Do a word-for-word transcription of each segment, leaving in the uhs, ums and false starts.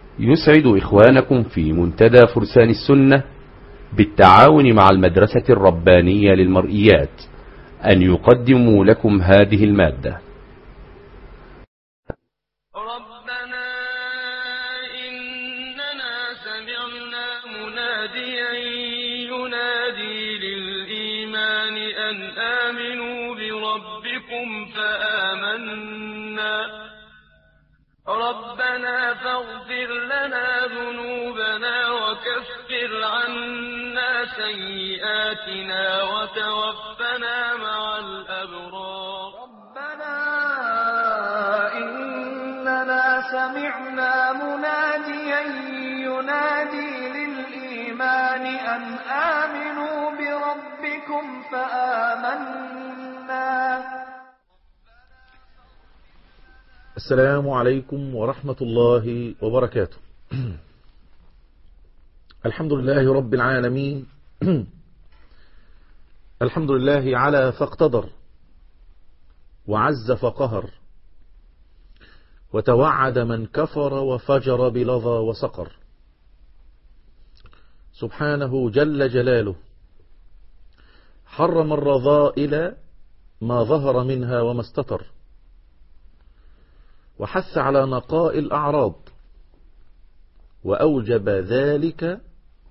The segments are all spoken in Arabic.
يسعد إخوانكم في منتدى فرسان السنة بالتعاون مع المدرسة الربانية للمرئيات أن يقدموا لكم هذه المادة. ربنا إننا سمعنا مناديا ينادي للإيمان أن آمنوا بربكم فآمنا ربنا فاغفر لنا ذنوبنا وكفر عنا سيئاتنا وتوفنا مع الأبرار. ربنا إننا سمعنا مناديا ينادي للإيمان أن آمنوا بربكم فآمنا. السلام عليكم ورحمة الله وبركاته. الحمد لله رب العالمين. الحمد لله على فاقتدر وعز فقهر وتوعد من كفر وفجر بلظى وسقر. سبحانه جل جلاله حرم الرذائل ما ظهر منها وما استتر، وحث على نقاء الأعراض، وأوجب ذلك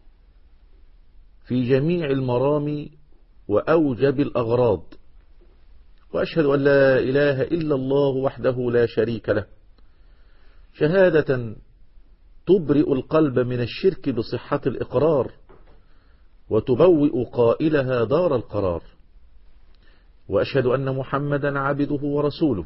في جميع المرامي وأوجب الأغراض. وأشهد أن لا إله إلا الله وحده لا شريك له، شهادة تبرئ القلب من الشرك بصحة الإقرار وتبوئ قائلها دار القرار. وأشهد أن محمدا عبده ورسوله،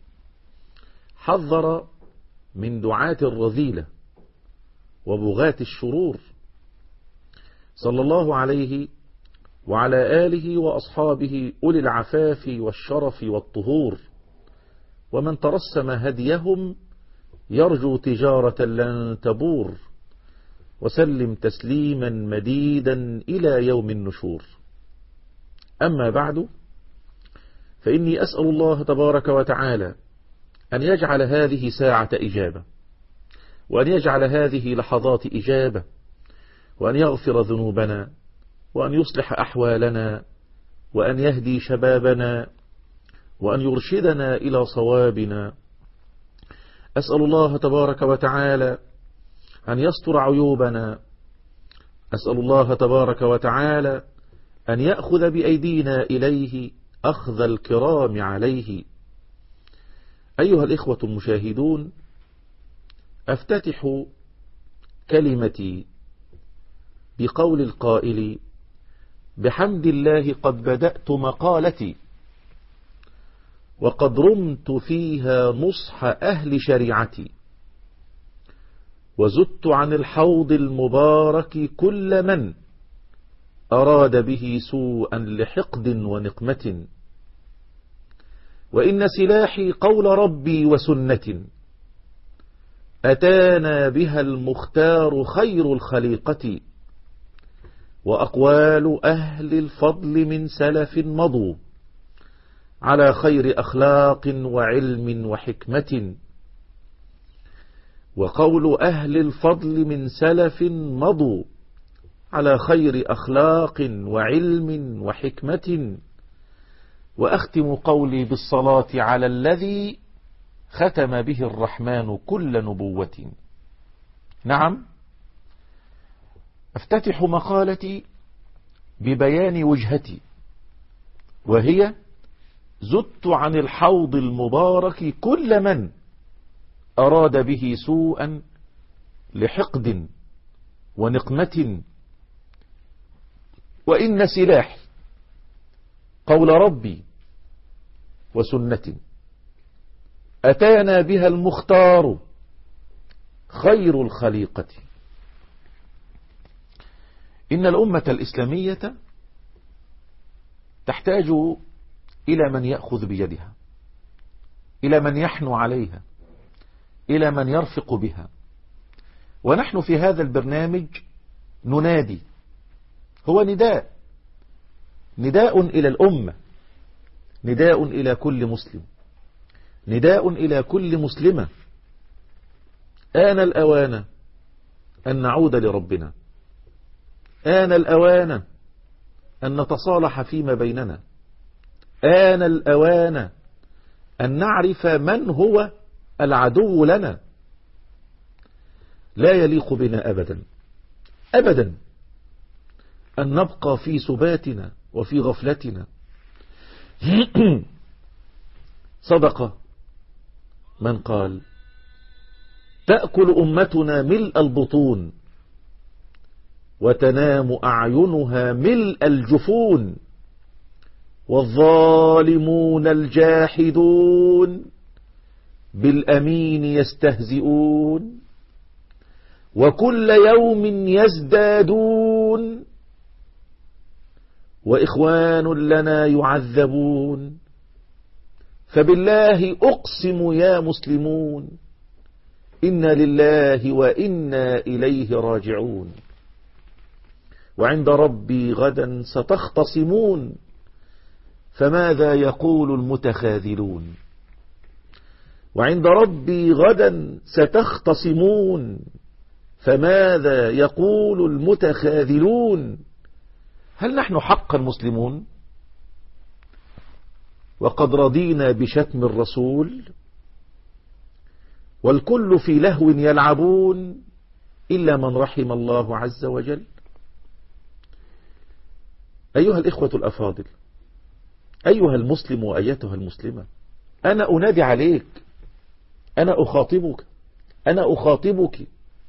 حذر من دعاة الرذيلة وبغاة الشرور، صلى الله عليه وعلى آله وأصحابه أولي العفاف والشرف والطهور، ومن ترسم هديهم يرجو تجارة لن تبور، وسلم تسليما مديدا إلى يوم النشور. أما بعد، فإني أسأل الله تبارك وتعالى أن يجعل هذه ساعة إجابة، وأن يجعل هذه لحظات إجابة، وأن يغفر ذنوبنا، وأن يصلح أحوالنا، وأن يهدي شبابنا، وأن يرشدنا إلى صوابنا. أسأل الله تبارك وتعالى أن يستر عيوبنا. أسأل الله تبارك وتعالى أن يأخذ بأيدينا إليه أخذ الكرام عليه. أيها الإخوة المشاهدون، أفتتح كلمتي بقول القائل: بحمد الله قد بدأت مقالتي، وقد رمت فيها نصح أهل شريعتي، وزدت عن الحوض المبارك كل من أراد به سوءا لحقد ونقمة. وإن سلاحي قول ربي وسنة أتانا بها المختار خير الخليقة، وأقوال أهل الفضل من سلف مضوا على خير أخلاق وعلم وحكمة. وقول أهل الفضل من سلف مضوا على خير أخلاق وعلم وحكمة. وأختم قولي بالصلاة على الذي ختم به الرحمن كل نبوة. نعم، أفتتح مقالتي ببيان وجهتي، وهي: زدت عن الحوض المبارك كل من أراد به سوءا لحقد ونقمة. وإن سلاحي قول ربي وسنة أتانا بها المختار خير الخليقة. إن الأمة الإسلامية تحتاج إلى من يأخذ بيدها، إلى من يحنو عليها، إلى من يرفق بها. ونحن في هذا البرنامج ننادي، هو نداء نداء إلى الأمة، نداء إلى كل مسلم، نداء إلى كل مسلمة. آن الأوان أن نعود لربنا، آن الأوان أن نتصالح فيما بيننا، آن الأوان أن نعرف من هو العدو لنا. لا يليق بنا أبدا أبدا أن نبقى في سباتنا وفي غفلتنا. صدق من قال: تأكل أمتنا ملء البطون وتنام أعينها ملء الجفون، والظالمون الجاحدون بالأمين يستهزئون، وكل يوم يزدادون، وإخوان لنا يعذبون. فبالله أقسم يا مسلمون، إنا لله وإنا إليه راجعون. وعند ربي غدا ستختصمون، فماذا يقول المتخاذلون؟ وعند ربي غدا ستختصمون، فماذا يقول المتخاذلون؟ هل نحن حقا مسلمون وقد رضينا بشتم الرسول، والكل في لهو يلعبون إلا من رحم الله عز وجل؟ أيها الإخوة الأفاضل، أيها المسلم وأيتها المسلمة، أنا أنادي عليك، أنا أخاطبك، أنا أخاطبك،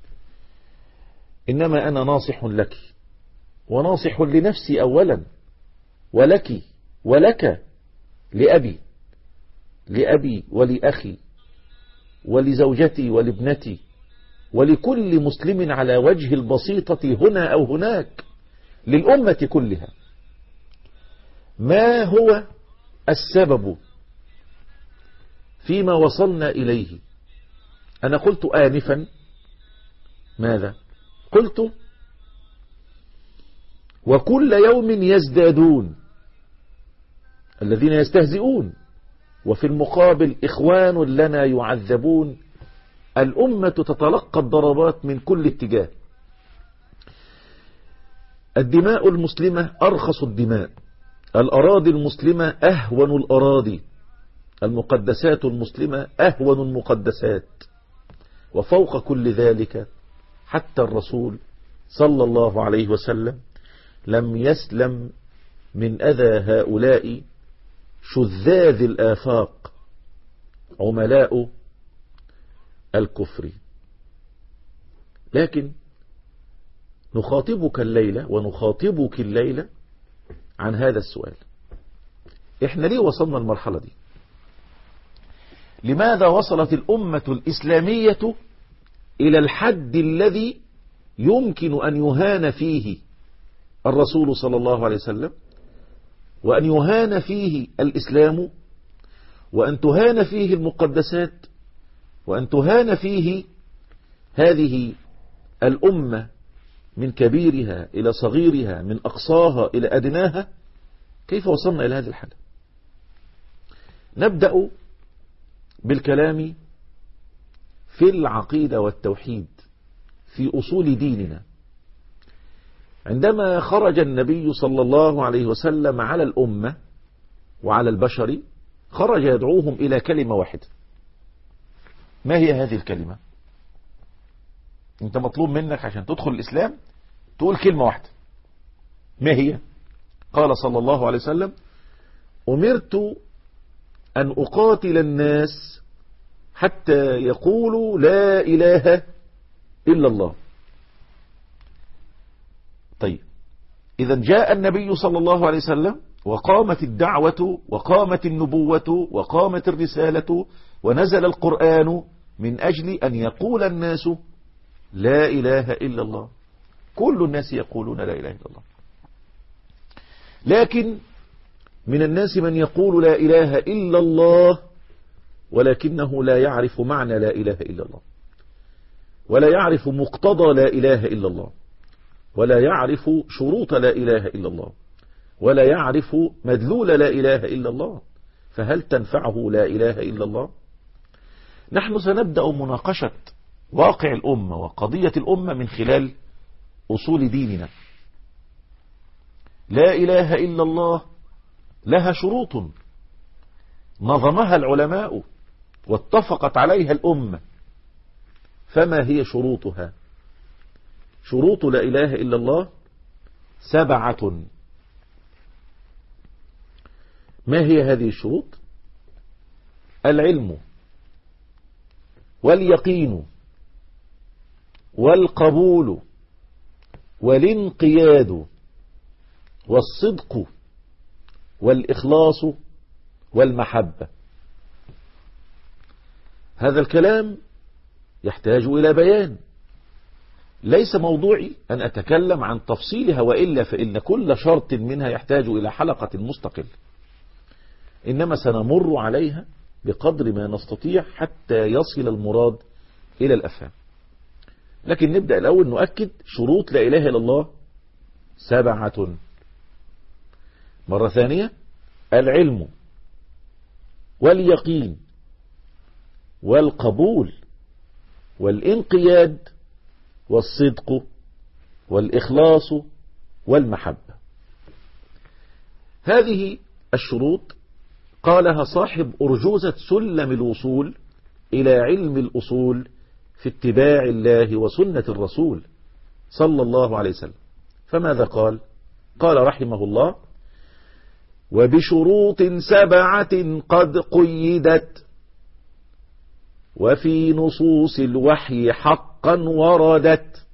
إنما أنا ناصح لك وناصح لنفسي أولا، ولك ولك، لأبي لأبي ولأخي ولزوجتي ولابنتي ولكل مسلم على وجه البسيطة هنا أو هناك، للأمة كلها. ما هو السبب فيما وصلنا إليه؟ أنا قلت آنفا ماذا؟ قلت وكل يوم يزدادون الذين يستهزئون، وفي المقابل إخوان لنا يعذبون. الأمة تتلقى الضربات من كل اتجاه. الدماء المسلمة أرخص الدماء، الأراضي المسلمة أهون الأراضي، المقدسات المسلمة أهون المقدسات، وفوق كل ذلك حتى الرسول صلى الله عليه وسلم لم يسلم من أذى هؤلاء شذاذ الآفاق عملاء الكفر. لكن نخاطبك الليلة ونخاطبك الليلة عن هذا السؤال: إحنا ليه وصلنا المرحلة دي؟ لماذا وصلت الأمة الإسلامية إلى الحد الذي يمكن أن يهان فيه الرسول صلى الله عليه وسلم، وأن يهان فيه الإسلام، وأن تهان فيه المقدسات، وأن تهان فيه هذه الأمة من كبيرها إلى صغيرها، من أقصاها إلى أدناها؟ كيف وصلنا إلى هذه الحالة؟ نبدأ بالكلام في العقيدة والتوحيد، في أصول ديننا. عندما خرج النبي صلى الله عليه وسلم على الأمة وعلى البشر، خرج يدعوهم إلى كلمة واحدة. ما هي هذه الكلمة؟ انت مطلوب منك عشان تدخل الإسلام تقول كلمة واحدة. ما هي؟ قال صلى الله عليه وسلم: أمرت أن أقاتل الناس حتى يقولوا لا إله إلا الله. طيب، إذا جاء النبي صلى الله عليه وسلم وقامت الدعوة وقامت النبوة وقامت الرسالة ونزل القرآن من أجل أن يقول الناس لا إله إلا الله. كل الناس يقولون لا إله إلا الله، لكن من الناس من يقول لا إله إلا الله ولكنه لا يعرف معنى لا إله إلا الله، ولا يعرف مقتضى لا إله إلا الله، ولا يعرف شروط لا إله إلا الله، ولا يعرف مدلول لا إله إلا الله. فهل تنفعه لا إله إلا الله؟ نحن سنبدأ مناقشة واقع الأمة وقضية الأمة من خلال أصول ديننا. لا إله إلا الله لها شروط نظمها العلماء واتفقت عليها الأمة. فما هي شروطها؟ شروط لا إله إلا الله سبعة. ما هي هذه الشروط؟ العلم واليقين والقبول والانقياد والصدق والإخلاص والمحبة. هذا الكلام يحتاج إلى بيان. ليس موضوعي أن أتكلم عن تفصيلها، وإلا فإن كل شرط منها يحتاج إلى حلقة مستقلة، إنما سنمر عليها بقدر ما نستطيع حتى يصل المراد إلى الأفهام. لكن نبدأ الأول نؤكد شروط لا إله إلا الله سبعة. مرة ثانية: العلم واليقين والقبول والانقياد والصدق والإخلاص والمحبة. هذه الشروط قالها صاحب أرجوزة سلم الوصول إلى علم الأصول في اتباع الله وسنة الرسول صلى الله عليه وسلم. فماذا قال؟ قال رحمه الله: وبشروط سبعة قد قيدت وفي نصوص الوحي حقا وردت،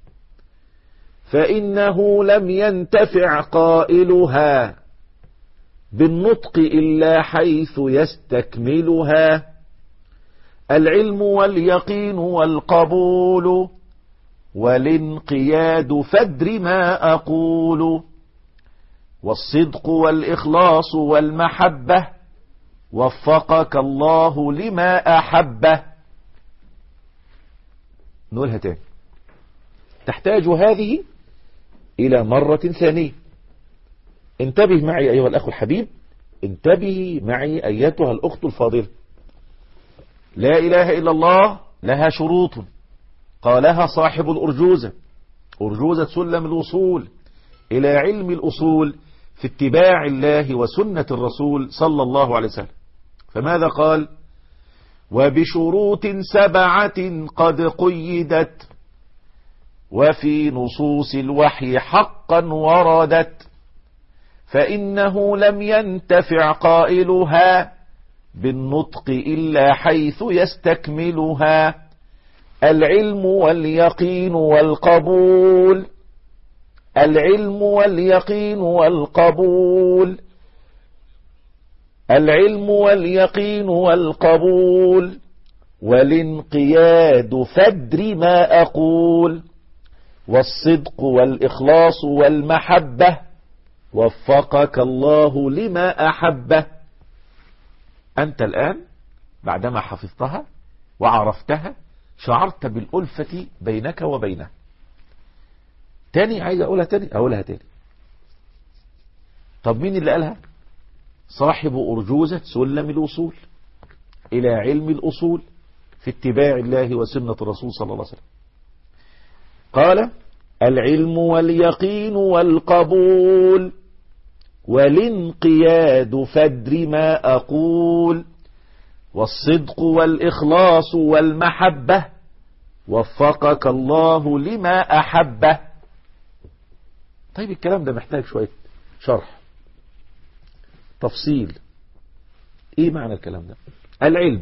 فإنه لم ينتفع قائلها بالنطق إلا حيث يستكملها. العلم واليقين والقبول والانقياد فادر ما أقول، والصدق والإخلاص والمحبة وفقك الله لما أحبه. نقولها تاني. تحتاج هذه إلى مرة ثانية. انتبه معي أيها الأخ الحبيب، انتبهي معي أيتها الأخت الفاضلة. لا إله إلا الله لها شروط قالها صاحب الأرجوزة، أرجوزة سلم الوصول إلى علم الأصول في اتباع الله وسنة الرسول صلى الله عليه وسلم. فماذا قال؟ وبشروط سبعة قد قيدت وفي نصوص الوحي حقا وردت، فإنه لم ينتفع قائلها بالنطق إلا حيث يستكملها. العلم واليقين والقبول العلم واليقين والقبول العلم واليقين والقبول والانقياد فادر ما أقول، والصدق والإخلاص والمحبة وفقك الله لما أحبه. أنت الآن بعدما حفظتها وعرفتها شعرت بالألفة بينك وبينها. تاني عايز أقولها تاني أقولها تاني. طب مين اللي قالها؟ صاحب أرجوزة سلم الوصول إلى علم الأصول في اتباع الله وسنة الرسول صلى الله عليه وسلم. قال: العلم واليقين والقبول والانقياد فادر ما أقول، والصدق والإخلاص والمحبة وفقك الله لما أحبه. طيب الكلام ده محتاج شوية شرح تفصيل. ايه معنى الكلام ده؟ العلم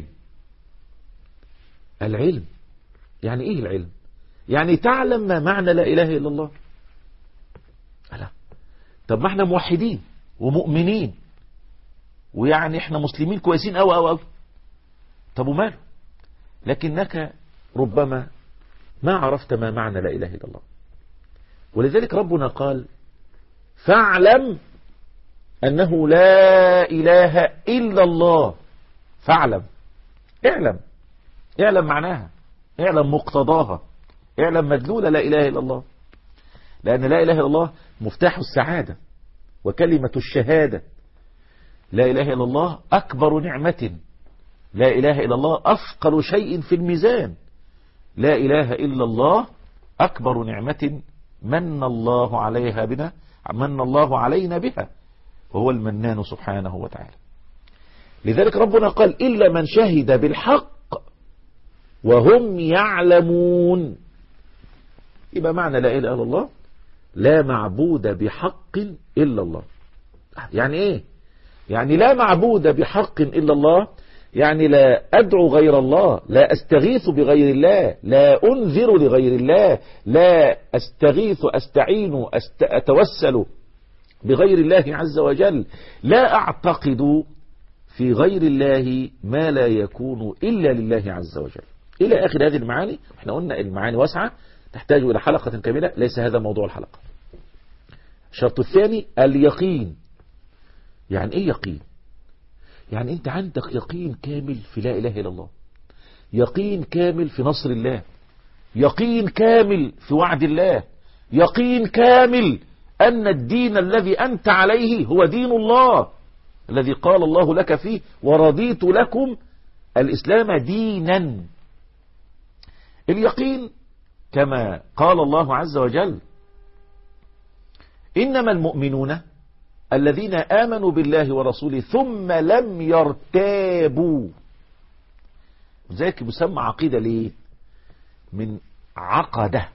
العلم يعني ايه العلم؟ يعني تعلم ما معنى لا إله إلا الله. لا. طب ما احنا موحدين ومؤمنين ويعني احنا مسلمين كويسين أو أو أو طب وماله؟ لكنك ربما ما عرفت ما معنى لا إله إلا الله. ولذلك ربنا قال: فاعلم أنه لا إله إلا الله. فاعلم، اعلم اعلم معناها، اعلم مقتضاها، اعلم مدلول لا إله إلا الله. لأن لا إله إلا الله مفتاح السعادة وكلمة الشهادة. لا إله إلا الله أكبر نعمة، لا إله إلا الله أثقل شيء في الميزان، لا إله إلا الله أكبر نعمة من الله عليها بنا من الله علينا بها، وهو المنان سبحانه وتعالى. لذلك ربنا قال إلا من شهد بالحق وهم يعلمون. يبقى معنى لا إله إلا الله لا معبود بحق إلا الله. يعني إيه؟ يعني لا معبود بحق إلا الله، يعني لا أدعو غير الله، لا أستغيث بغير الله، لا أنذر لغير الله، لا أستغيث أستعين أست... أتوسل بغير الله عز وجل، لا أعتقد في غير الله ما لا يكون إلا لله عز وجل، إلى آخر هذه المعاني. احنا قلنا المعاني واسعة تحتاج إلى حلقة كاملة، ليس هذا موضوع الحلقة. الشرط الثاني اليقين. يعني إيه يقين؟ يعني أنت عندك يقين كامل في لا إله إلا الله، يقين كامل في نصر الله، يقين كامل في وعد الله، يقين كامل أن الدين الذي أنت عليه هو دين الله الذي قال الله لك فيه ورضيت لكم الإسلام دينا. اليقين كما قال الله عز وجل إنما المؤمنون الذين آمنوا بالله ورسوله ثم لم يرتابوا. ذلك بيسمى عقيدة ليه؟ من عقده،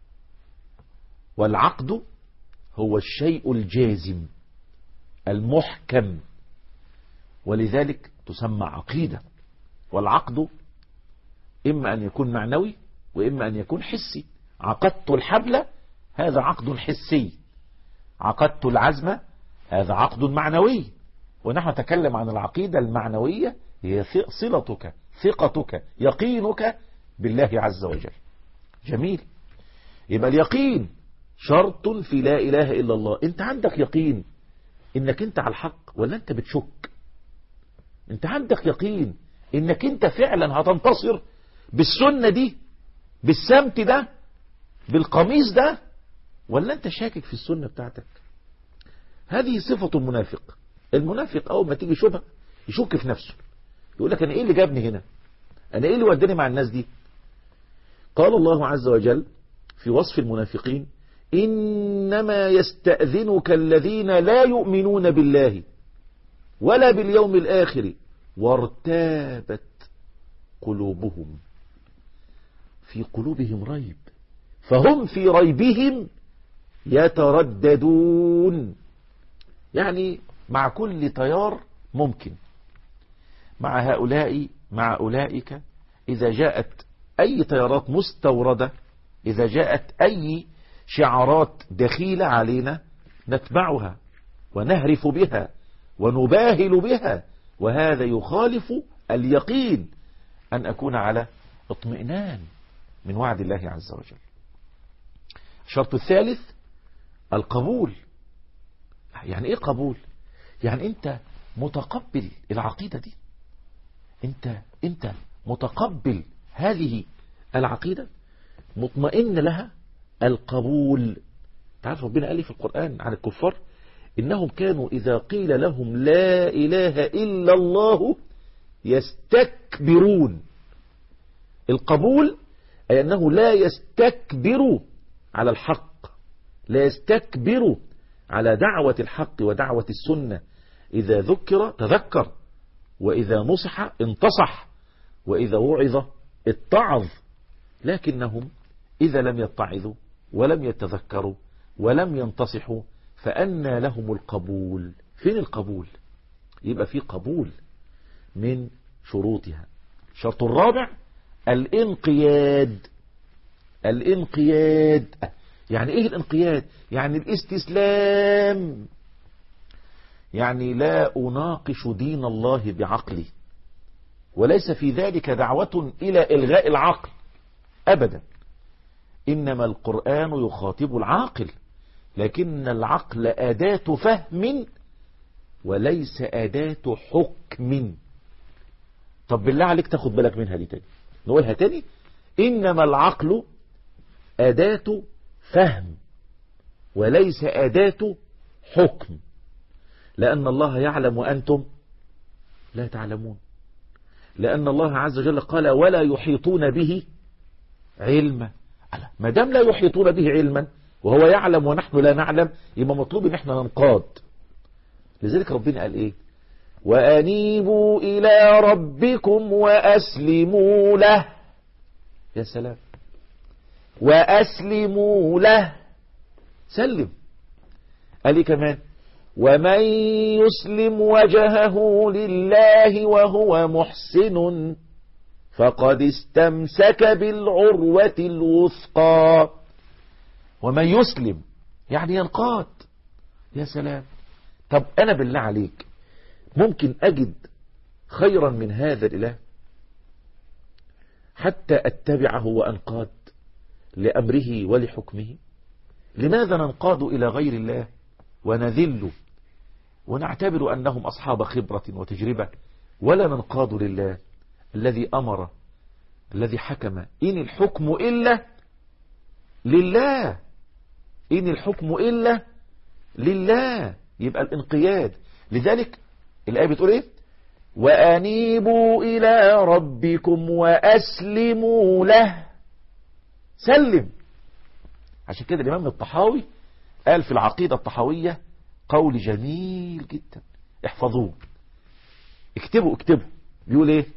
والعقد هو الشيء الجازم المحكم، ولذلك تسمى عقيدة. والعقد إما أن يكون معنوي وإما أن يكون حسي. عقدت الحبل هذا عقد حسي، عقدت العزم هذا عقد معنوي. ونحن نتكلم عن العقيدة المعنوية، هي صلتك ثقتك يقينك بالله عز وجل. جميل. يبقى اليقين شرط في لا إله إلا الله. انت عندك يقين انك انت على الحق ولا انت بتشك؟ انت عندك يقين انك انت فعلا هتنتصر بالسنة دي، بالسمت ده، بالقميص ده، ولا انت شاكك في السنة بتاعتك؟ هذه صفة المنافق. المنافق اول ما تيجي شبهة يشك في نفسه، يقول لك انا ايه اللي جابني هنا، انا ايه اللي وداني مع الناس دي. قال الله عز وجل في وصف المنافقين إنما يستأذنك الذين لا يؤمنون بالله ولا باليوم الآخر وارتابت قلوبهم. في قلوبهم ريب فهم في ريبهم يترددون. يعني مع كل تيار ممكن، مع هؤلاء مع أولئك، إذا جاءت أي تيارات مستوردة، إذا جاءت أي شعارات دخيلة علينا نتبعها ونهرف بها ونباهل بها، وهذا يخالف اليقين أن أكون على اطمئنان من وعد الله عز وجل. الشرط الثالث القبول. يعني إيه قبول؟ يعني أنت متقبل العقيدة دي، أنت أنت متقبل هذه العقيدة، مطمئن لها. القبول. تعرف ربنا قال في القرآن عن الكفار إنهم كانوا إذا قيل لهم لا إله إلا الله يستكبرون. القبول أي أنه لا يستكبر على الحق، لا يستكبر على دعوة الحق ودعوة السنة. إذا ذكر تذكر، وإذا نصح انتصح، وإذا وعظ اتعظ. لكنهم إذا لم يتعظوا ولم يتذكروا ولم ينتصحوا فأنى لهم القبول. فين القبول؟ يبقى في قبول من شروطها. الشرط الرابع الانقياد. الانقياد يعني ايه الانقياد؟ يعني الاستسلام. يعني لا أناقش دين الله بعقلي، وليس في ذلك دعوة إلى إلغاء العقل أبدا. إنما القرآن يخاطب العاقل، لكن العقل أداة فهم وليس أداة حكم. طب بالله عليك تاخد بالك منها دي تاني، نقولها تاني. إنما العقل أداة فهم وليس أداة حكم، لأن الله يعلم وأنتم لا تعلمون، لأن الله عز وجل قال ولا يحيطون به علما. ما دام لا يحيطون به علما وهو يعلم ونحن لا نعلم، يبقى مطلوب ان احنا ننقاد. لذلك ربنا قال ايه؟ وأنيبوا إلى ربكم وأسلموا له. يا سلام، وأسلموا له، سلم. قال لي كمان ومن يسلم وجهه لله وهو محسن فقد استمسك بالعروة الوثقى. ومن يسلم يعني ينقاد. يا سلام. طب أنا بالله عليك ممكن أجد خيرا من هذا الإله حتى أتبعه وأنقاد لأمره ولحكمه؟ لماذا ننقاد إلى غير الله ونذل ونعتبر أنهم أصحاب خبرة وتجربة، ولا ننقاد لله الذي أمر الذي حكم؟ إن الحكم إلا لله، إن الحكم إلا لله. يبقى الانقياد. لذلك الآية بتقول إيه؟ وأنيبوا إلى ربكم وأسلموا له، سلم. عشان كده الإمام الطحاوي قال في العقيدة الطحاوية قول جميل جدا، احفظوه، اكتبوا اكتبوا. بيقول ايه؟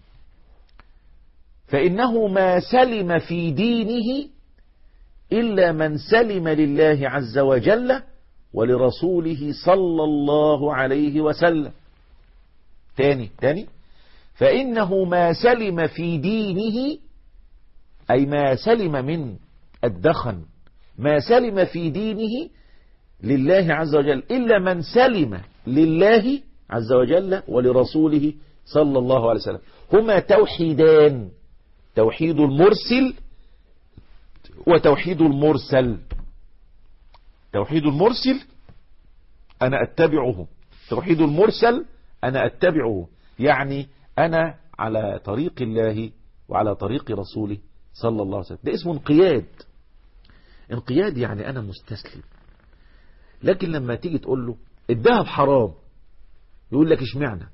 فإنه ما سلم في دينه إلا من سلم لله عز وجل ولرسوله صلى الله عليه وسلم. تاني تاني فإنه ما سلم في دينه، أي ما سلم من الدخن، ما سلم في دينه لله عز وجل إلا من سلم لله عز وجل ولرسوله صلى الله عليه وسلم. هما توحيدان، توحيد المرسل وتوحيد المرسل. توحيد المرسل أنا أتبعه، توحيد المرسل أنا أتبعه، يعني أنا على طريق الله وعلى طريق رسوله صلى الله عليه وسلم. ده اسمه انقياد. انقياد يعني أنا مستسلم. لكن لما تيجي تقول له الذهب حرام يقول لك اشمعنى؟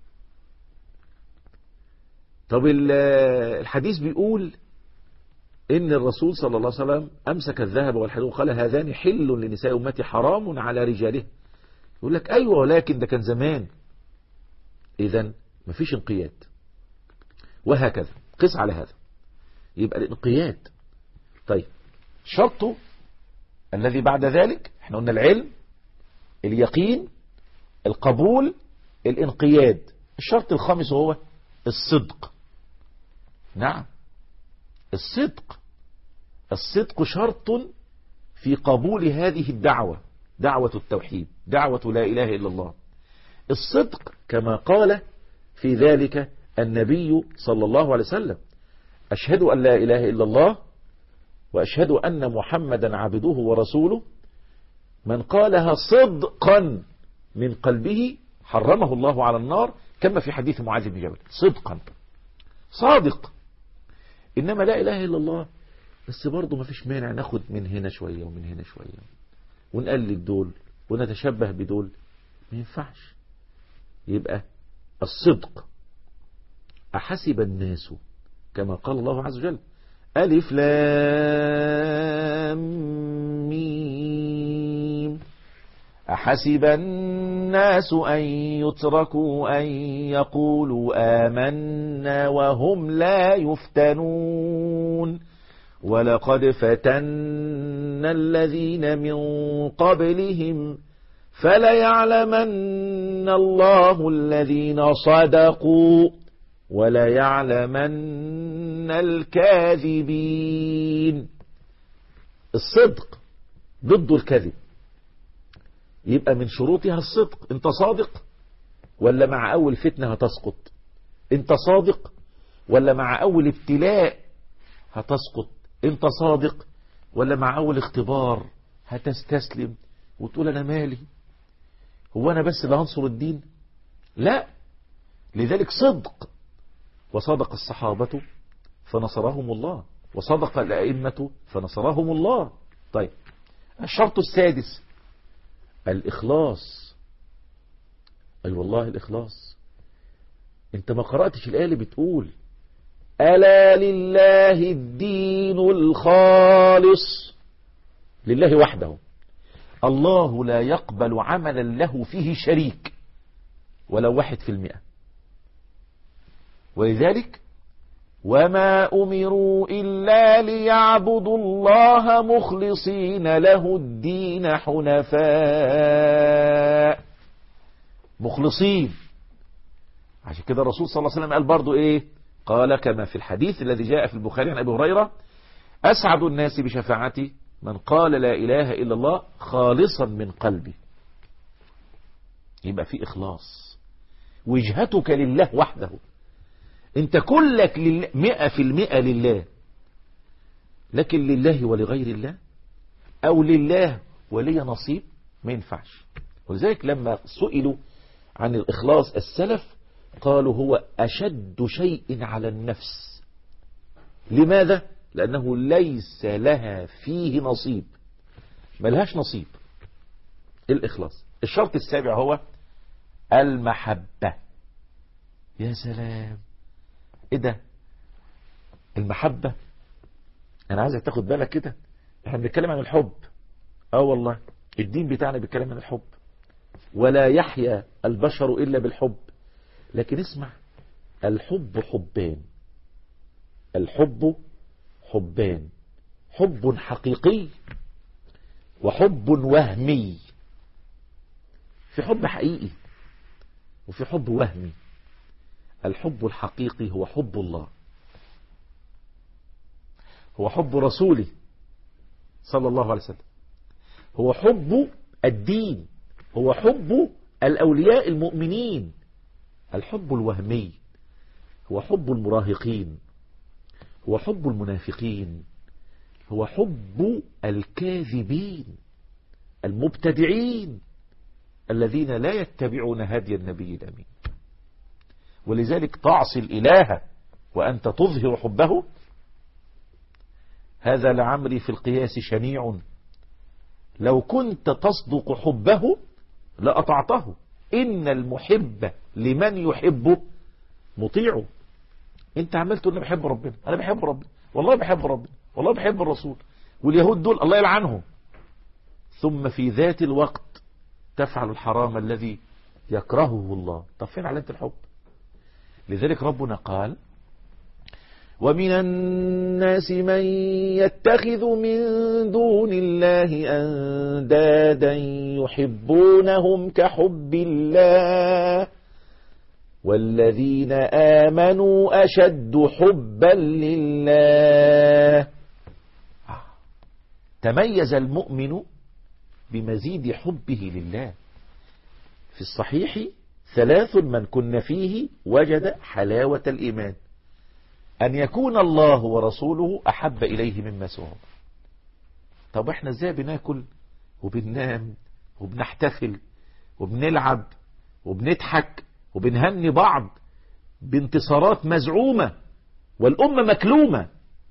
طب الحديث بيقول إن الرسول صلى الله عليه وسلم أمسك الذهب والحديد وقال هذان حل لنساء أمتي حرام على رجاله. يقول لك أيوة ولكن ده كان زمان. إذن مفيش انقياد. وهكذا قس على هذا. يبقى الانقياد. طيب شرطه الذي بعد ذلك احنا قلنا العلم، اليقين، القبول، الانقياد. الشرط الخامس هو الصدق. نعم الصدق. الصدق شرط في قبول هذه الدعوة، دعوة التوحيد، دعوة لا إله إلا الله. الصدق كما قال في ذلك النبي صلى الله عليه وسلم أشهد أن لا إله إلا الله وأشهد أن محمدا عبده ورسوله من قالها صدقا من قلبه حرمه الله على النار، كما في حديث معاذ بن جبل. صدقا، صادق. إنما لا إله إلا الله بس برضه ما فيش مانع ناخد من هنا شوية ومن هنا شوية ونقلد دول ونتشبه بدول، ما ينفعش. يبقى الصدق. أحسب الناس كما قال الله عز وجل ألف لام ميم أحسب الناس أن يتركوا أن يقولوا آمنا وهم لا يفتنون ولقد فتنا الذين من قبلهم فليعلمن الله الذين صدقوا وليعلمن الكاذبين. الصدق ضد الكذب. يبقى من شروطها الصدق. انت صادق ولا مع اول فتنة هتسقط؟ انت صادق ولا مع اول ابتلاء هتسقط؟ انت صادق ولا مع اول اختبار هتستسلم وتقول انا مالي، هو انا بس اللي هنصر الدين؟ لا. لذلك صدق. وصدق الصحابة فنصرهم الله وصدق الأئمة فنصرهم الله. طيب الشرط السادس الإخلاص. أي أيوة والله الإخلاص. انت ما قرأتش الآية اللي بتقول ألا لله الدين الخالص، لله وحده. الله لا يقبل عملا له فيه شريك ولو واحد في المئة. ولذلك وما أمروا إلا ليعبدوا الله مخلصين له الدين حنفاء. مخلصين. عشان كده الرسول صلى الله عليه وسلم قال برضو ايه؟ قال كما في الحديث الذي جاء في البخاري عن أبي هريرة: أسعد الناس بشفاعتي من قال لا إله إلا الله خالصا من قلبي. يبقى في إخلاص، وجهتك لله وحده، انت كلك لله مئة في المئة لله، لكن لله ولغير الله او لله ولي نصيب ما ينفعش. ولذلك لما سئلوا عن الإخلاص السلف قالوا هو أشد شيء على النفس. لماذا؟ لأنه ليس لها فيه نصيب، ملهاش نصيب. الإخلاص. الشرط السابع هو المحبة. يا سلام، ايه ده؟ المحبة. انا عايزك تاخد بالك كده، احنا بنتكلم عن الحب. اه والله الدين بتاعنا بيتكلم عن الحب، ولا يحيا البشر الا بالحب. لكن اسمع، الحب حبان. الحب حبان، حب حقيقي وحب وهمي. في حب حقيقي وفي حب وهمي. الحب الحقيقي هو حب الله، هو حب رسوله صلى الله عليه وسلم، هو حب الدين، هو حب الأولياء المؤمنين. الحب الوهمي هو حب المراهقين، هو حب المنافقين، هو حب الكاذبين المبتدعين الذين لا يتبعون هدي النبي الأمين. ولذلك تعصي الإله وأنت تظهر حبه، هذا لعمري في القياس شنيع. لو كنت تصدق حبه لأطعته، إن المحب لمن يحبه مطيعه. انت عملت أنا بحب ربنا، أنا بحب ربنا، والله بحب ربنا، والله بحب الرسول، واليهود دول الله يلعنهم، ثم في ذات الوقت تفعل الحرام الذي يكرهه الله. طب فين علامة الحب؟ لذلك ربنا قال: ومن الناس من يتخذ من دون الله أندادا يحبونهم كحب الله والذين آمنوا أشد حبا لله. تميز المؤمن بمزيد حبه لله. في الصحيح ثلاث من كن فيه وجد حلاوة الإيمان: أن يكون الله ورسوله أحب إليه مما سواه. طب احنا ازاي بناكل وبننام وبنحتفل وبنلعب وبنضحك وبنهني بعض بانتصارات مزعومة والأمة مكلومة؟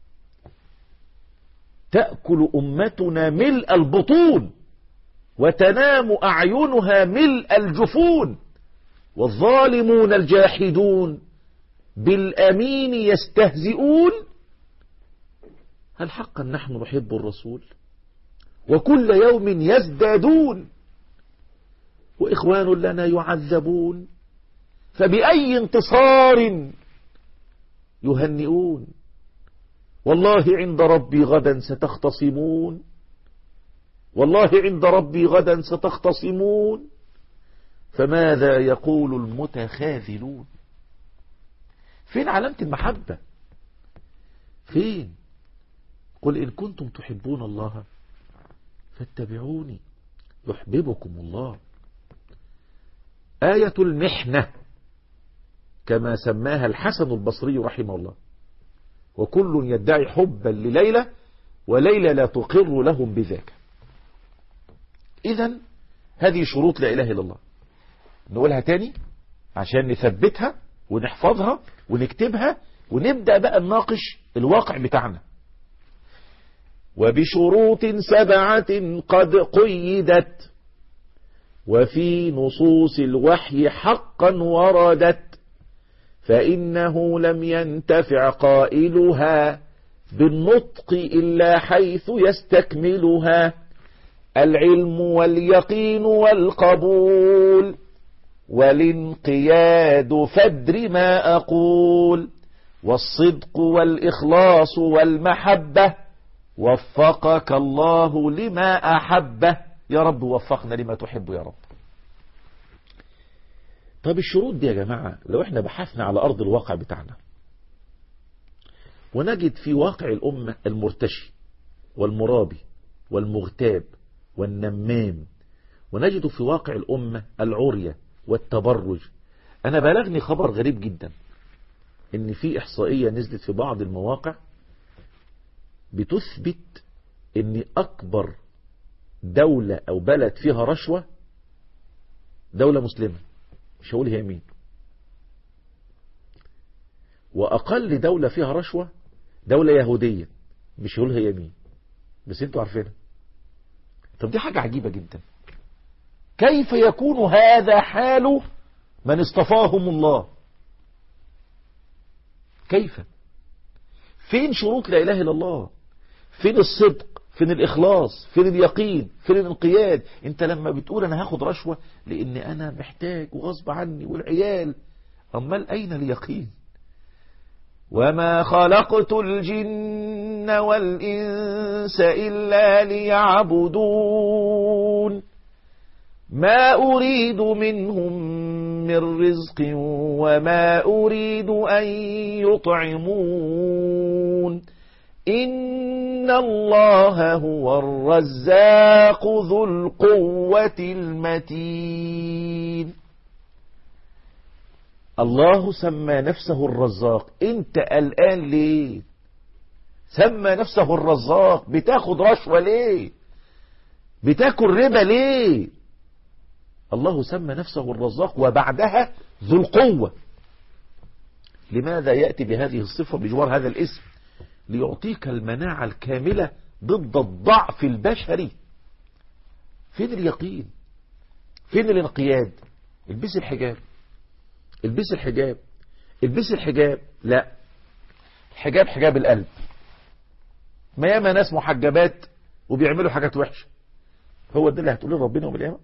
تأكل أمتنا ملء البطون وتنام أعينها ملء الجفون، والظالمون الجاحدون بالأمين يستهزئون. هل حقا نحن نحب الرسول؟ وكل يوم يزدادون، وإخوان لنا يعذبون، فبأي انتصار يهنئون؟ والله عند ربي غدا ستختصمون، والله عند ربي غدا ستختصمون، فماذا يقول المتخاذلون؟ فين علامة المحبة؟ فين؟ قل إن كنتم تحبون الله فاتبعوني يحببكم الله. آية المحنة كما سماها الحسن البصري رحمه الله: وكل يدعي حبا لليلى وليلى لا تقر لهم بذاك. إذن هذه شروط لا إله إلا الله. نقولها تاني عشان نثبتها ونحفظها ونكتبها ونبدأ بقى نناقش الواقع بتاعنا. وبشروط سبعة قد قيدت وفي نصوص الوحي حقا وردت فإنه لم ينتفع قائلها بالنطق إلا حيث يستكملها. العلم واليقين والقبول والانقياد فادر ما أقول، والصدق والإخلاص والمحبة، وفقك الله لما أحبه. يا رب وفقنا لما تحب يا رب. طب الشروط دي يا جماعة لو احنا بحثنا على أرض الواقع بتاعنا ونجد في واقع الأمة المرتشي والمرابي والمغتاب والنمام، ونجد في واقع الأمة العرية والتبرج. أنا بلغني خبر غريب جدا إن في إحصائية نزلت في بعض المواقع بتثبت إن أكبر دولة أو بلد فيها رشوة دولة مسلمة، مش هقول هي مين، وأقل دولة فيها رشوة دولة يهودية، مش هقول هي مين، بس انتوا عارفينها. طب دي حاجة عجيبة جدا. كيف يكون هذا حال من اصطفاهم الله؟ كيف؟ فين شروط لا إله إلا الله؟ فين الصدق؟ فين الإخلاص؟ فين اليقين؟ فين الانقياد؟ انت لما بتقول انا هاخد رشوة لان انا محتاج وغصب عني والعيال، امال اين اليقين؟ وما خلقت الجن والإنس إلا ليعبدون ما أريد منهم من رزق وما أريد أن يطعمون إن الله هو الرزاق ذو القوة المتين. الله سمى نفسه الرزاق، انت قلقان ليه؟ سمى نفسه الرزاق، بتاخد رشوة ليه؟ بتاكل ربا ليه؟ الله سمى نفسه الرزاق وبعدها ذو القوة. لماذا يأتي بهذه الصفة بجوار هذا الاسم؟ ليعطيك المناعة الكاملة ضد الضعف البشري. فين اليقين؟ فين الانقياد؟ البس الحجاب، البس الحجاب، البس الحجاب. لا، الحجاب حجاب القلب. ما ياما ناس محجبات وبيعملوا حاجات وحشة، هو ده اللي هتقوله ربنا يوم القيامة؟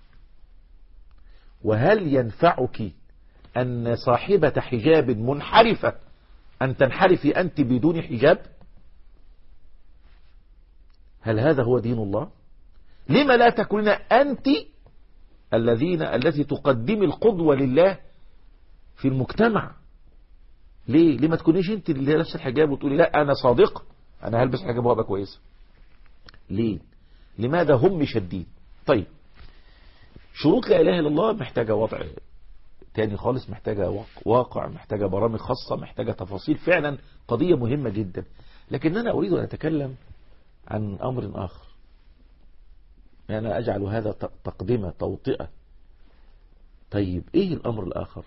وهل ينفعك أن صاحبة حجاب منحرفة أن تنحرفي أنت بدون حجاب؟ هل هذا هو دين الله؟ لما لا تكونين أنت الذين التي تقدمي القدوة لله في المجتمع؟ ليه؟ لما تكونيش انت اللي لابسه الحجاب وتقولي لا انا صادق، انا هلبس حجاب وهبقى كويسه؟ ليه؟ لماذا هم شديد؟ طيب، شروط لا اله الا الله محتاجه وضع تاني خالص، محتاجه واقع، محتاجه برامج خاصه، محتاجه تفاصيل، فعلا قضيه مهمه جدا. لكن انا اريد ان اتكلم عن امر اخر، يعني انا اجعل هذا تقدمه توطئه. طيب ايه الامر الاخر؟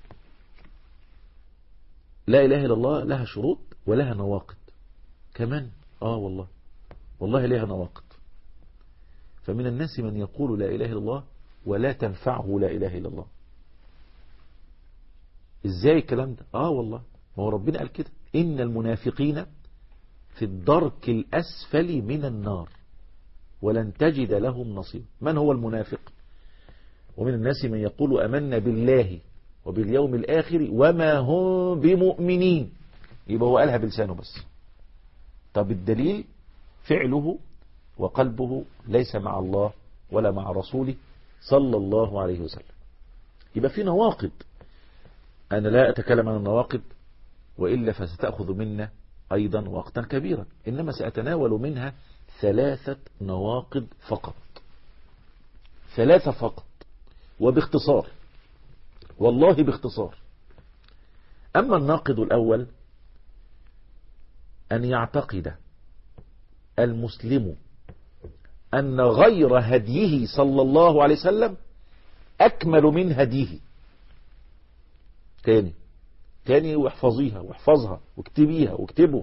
لا إله إلا الله لها شروط ولها نواقض كمان. آه والله والله لها نواقض. فمن الناس من يقول لا إله إلا الله ولا تنفعه لا إله إلا الله. إزاي الكلام ده؟ آه والله، ما هو ربنا قال كده، إن المنافقين في الدرك الأسفل من النار ولن تجد لهم نصير. من هو المنافق؟ ومن الناس من يقول أمنا بالله وباليوم الآخر وما هم بمؤمنين. يبقى هو قالها بلسانه بس. طب الدليل؟ فعله وقلبه ليس مع الله ولا مع رسوله صلى الله عليه وسلم. يبقى في نواقض. أنا لا أتكلم عن النواقض وإلا فستأخذ منا أيضا وقتا كبيرا، إنما سأتناول منها ثلاثة نواقض فقط، ثلاثة فقط وباختصار، والله باختصار. أما الناقض الأول أن يعتقد المسلم أن غير هديه صلى الله عليه وسلم أكمل من هديه. تاني تاني واحفظيها واحفظها واكتبيها واكتبه.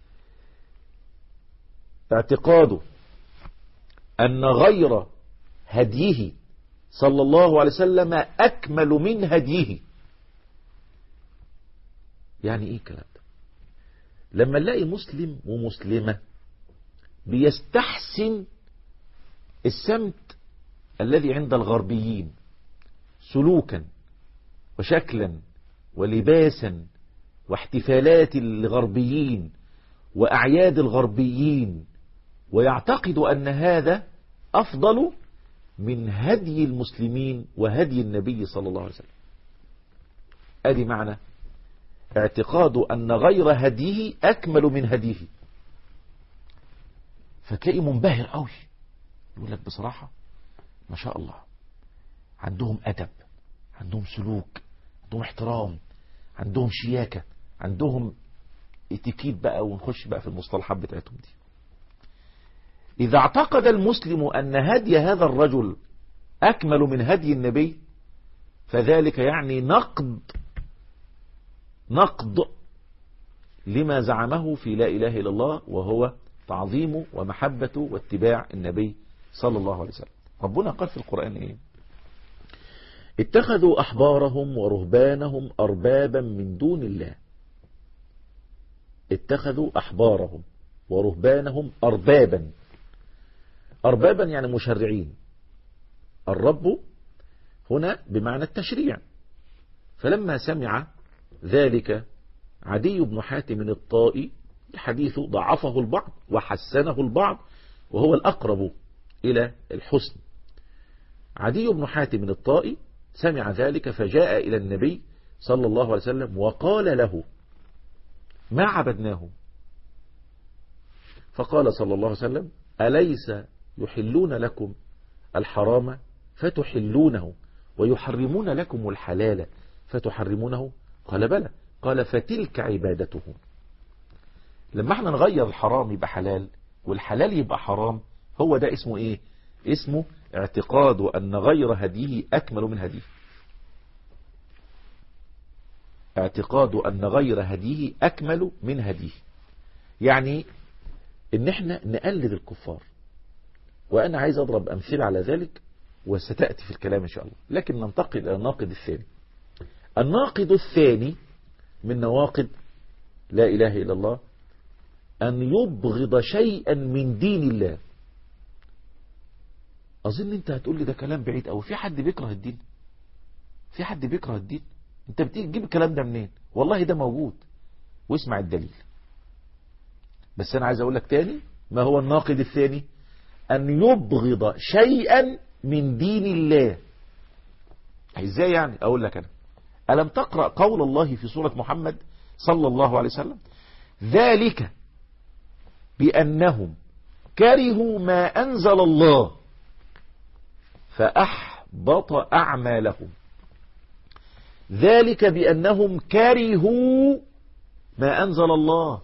اعتقاده أن غير هديه صلى الله عليه وسلم أكمل من هديه. يعني ايه الكلام ده؟ لما نلاقي مسلم ومسلمة بيستحسن السمت الذي عند الغربيين سلوكا وشكلا ولباسا واحتفالات الغربيين وأعياد الغربيين، ويعتقد أن هذا أفضل من هدي المسلمين وهدي النبي صلى الله عليه وسلم. أدي معنى اعتقاد أن غير هديه أكمل من هديه. فتلاقي منبهر قوي، يقول لك بصراحة ما شاء الله عندهم أدب، عندهم سلوك، عندهم احترام، عندهم شياكة، عندهم اتيكيت بقى، ونخش بقى في المصطلحات بتاعتهم دي. إذا اعتقد المسلم أن هدي هذا الرجل أكمل من هدي النبي، فذلك يعني نقد نقد لما زعمه في لا إله إلا الله، وهو تعظيمه ومحبته واتباع النبي صلى الله عليه وسلم. ربنا قال في القرآن إيه؟ اتخذوا أحبارهم ورهبانهم أربابا من دون الله. اتخذوا أحبارهم ورهبانهم أربابا. أربابا يعني مشرعين. الرب هنا بمعنى التشريع. فلما سمع ذلك عدي بن حاتم الطائي، الحديث ضعفه البعض وحسنه البعض، وهو الأقرب إلى الحسن. عدي بن حاتم الطائي سمع ذلك فجاء إلى النبي صلى الله عليه وسلم وقال له: ما عبدناه. فقال صلى الله عليه وسلم: أليس يحلون لكم الحرام فتحلونه ويحرمون لكم الحلال فتحرمونه؟ قال: بلى. قال: فتلك عبادته. لما احنا نغير الحرام يبقى حلال والحلال يبقى حرام، هو ده اسمه ايه؟ اسمه اعتقاد أن غير هديه أكمل من هديه. اعتقاد أن غير هديه أكمل من هديه، يعني ان احنا نقلد الكفار. وأنا عايز أضرب أمثلة على ذلك وستأتي في الكلام إن شاء الله. لكن ننتقل إلى الناقد الثاني. الناقد الثاني من نواقد لا إله إلا الله أن يبغض شيئا من دين الله. أظن أنت هتقول لي ده كلام بعيد أوي، في حد بيكره الدين؟ في حد بيكره الدين؟ أنت بتيجي تجيب الكلام ده منين؟ والله ده موجود، واسمع الدليل. بس أنا عايز أقول لك تاني، ما هو الناقد الثاني؟ أن يبغض شيئا من دين الله. إزاي يعني؟ أقول لك أنا، ألم تقرأ قول الله في سورة محمد صلى الله عليه وسلم: ذلك بأنهم كرهوا ما أنزل الله فأحبط أعمالهم. ذلك بأنهم كرهوا ما أنزل الله.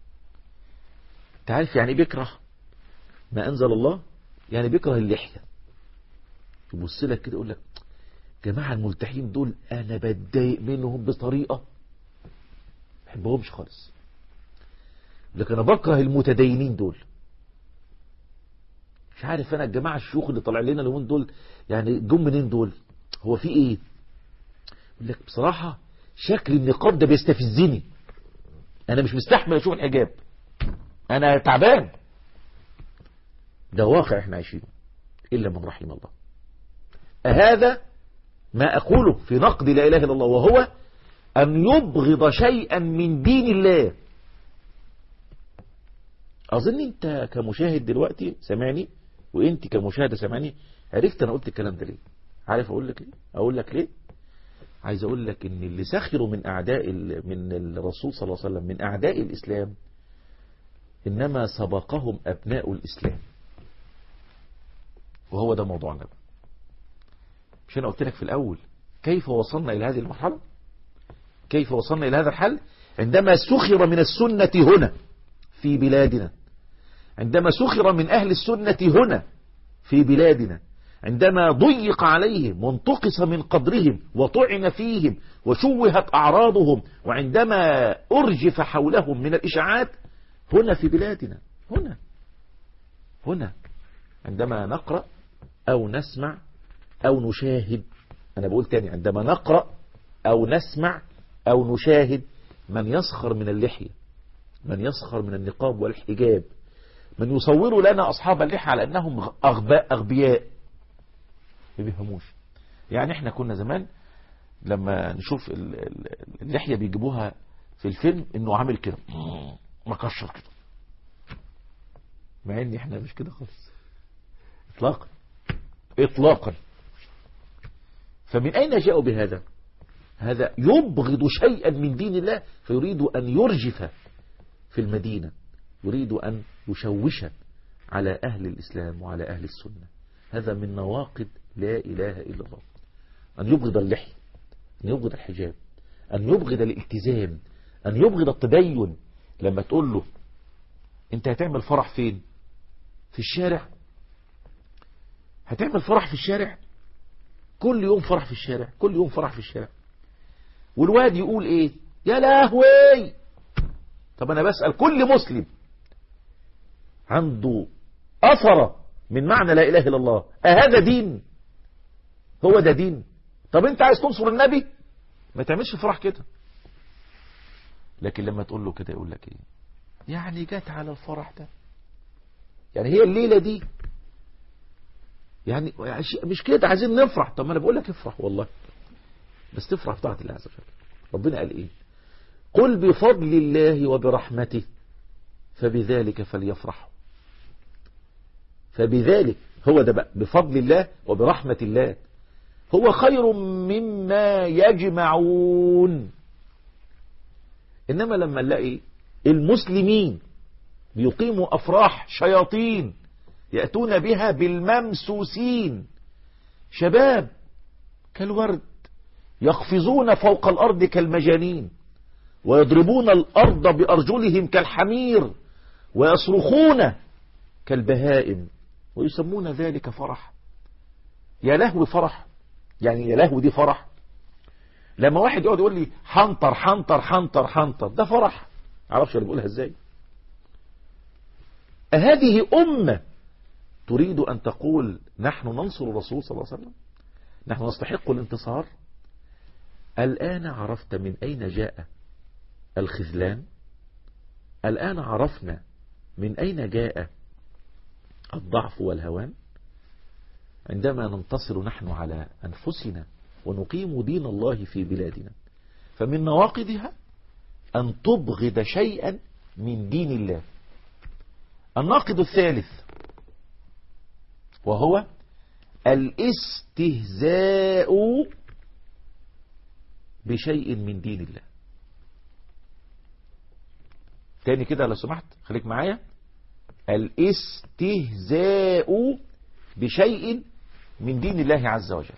تعرف يعني بيكره ما أنزل الله؟ يعني بيكره اللحية. يبص لك كده يقول لك: جماعة الملتحين دول أنا بتضايق منهم بطريقة ما بحبهمش خالص، لكن أنا بكره المتدينين دول. مش عارف أنا الجماعة الشيوخ اللي طلع لنا اليومين دول يعني جم منين دول؟ هو في إيه؟ يقول لك بصراحة شكل النقاب ده بيستفزني، أنا مش مستحمل أشوف الحجاب، أنا تعبان. ده واقع احنا عايشينه إلا من رحم الله. هذا ما أقوله في نقد لا إله إلا الله، وهو أن يبغض شيئا من دين الله. أظن أنت كمشاهد دلوقتي سمعني، وأنت كمشاهدة سمعني، عرفت أنا قلت الكلام ده ليه؟ عارف أقول لك ليه؟ أقول لك ليه؟ عايز أقول لك إن اللي سخروا من أعداء من الرسول صلى الله عليه وسلم، من أعداء الإسلام، إنما سبقهم أبناء الإسلام. وهو ده موضوعنا. مش أنا قلت لك في الأول كيف وصلنا إلى هذه المرحلة؟ كيف وصلنا إلى هذا الحل؟ عندما سخر من السنة هنا في بلادنا، عندما سخر من أهل السنة هنا في بلادنا، عندما ضيق عليهم وانتقص من قدرهم وطعن فيهم وشوهت أعراضهم، وعندما أرجف حولهم من الإشاعات هنا في بلادنا، هنا هنا عندما نقرأ أو نسمع أو نشاهد، أنا بقول تاني، عندما نقرأ أو نسمع أو نشاهد من يسخر من اللحية، من يسخر من النقاب والحجاب، من يصور لنا أصحاب اللحية على أنهم أغباء أغبياء، ما بيفهموش. يعني احنا كنا زمان لما نشوف اللحية بيجيبوها في الفيلم انه عامل كده مكشر كده، مع ان احنا مش كده خالص اطلاقا اطلاقا. فمن اين جاءوا بهذا؟ هذا يبغض شيئا من دين الله فيريد ان يرجف في المدينة، يريد ان يشوش على اهل الاسلام وعلى اهل السنة. هذا من نواقض لا اله الا الله، ان يبغض اللحية، ان يبغض الحجاب، ان يبغض الالتزام، ان يبغض التدين. لما تقول له انت هتعمل فرح فين؟ في الشارع؟ هتعمل فرح في الشارع؟ كل يوم فرح في الشارع، كل يوم فرح في الشارع. والواد يقول ايه؟ يا لهوي. طب انا بسأل كل مسلم عنده اثر من معنى لا اله الا الله، اهذا دين؟ هو ده دين؟ طب انت عايز تنصر النبي ما تعملش فرح كده. لكن لما تقول له كده يقول لك ايه؟ يعني جت على الفرح ده، يعني هي الليلة دي يعني مش كده عايزين نفرح. طب ما انا بقول لك افرح والله، بس تفرح بطاعة الله عز وجل. ربنا قال ايه؟ قل بفضل الله وبرحمته فبذلك فليفرحوا. فبذلك هو ده بقى، بفضل الله وبرحمة الله، هو خير مما يجمعون. إنما لما نلاقي المسلمين بيقيموا أفراح شياطين يأتون بها بالممسوسين، شباب كالورد يقفزون فوق الأرض كالمجانين ويضربون الأرض بأرجلهم كالحمير ويصرخون كالبهائم ويسمون ذلك فرح. يا لهو فرح، يعني يا لهو دي فرح. لما واحد يقعد يقول لي حنطر حنطر حنطر حنطر، ده فرح؟ معرفش انا بقولها ازاي. هذه أمة تريد أن تقول نحن ننصر الرسول صلى الله عليه وسلم، نحن نستحق الانتصار. الآن عرفت من أين جاء الخذلان، الآن عرفنا من أين جاء الضعف والهوان. عندما ننتصر نحن على أنفسنا ونقيم دين الله في بلادنا، فمن نواقضها أن تبغض شيئا من دين الله. الناقض الثالث وهو الاستهزاء بشيء من دين الله. تاني كده لو سمحت خليك معايا، الاستهزاء بشيء من دين الله عز وجل،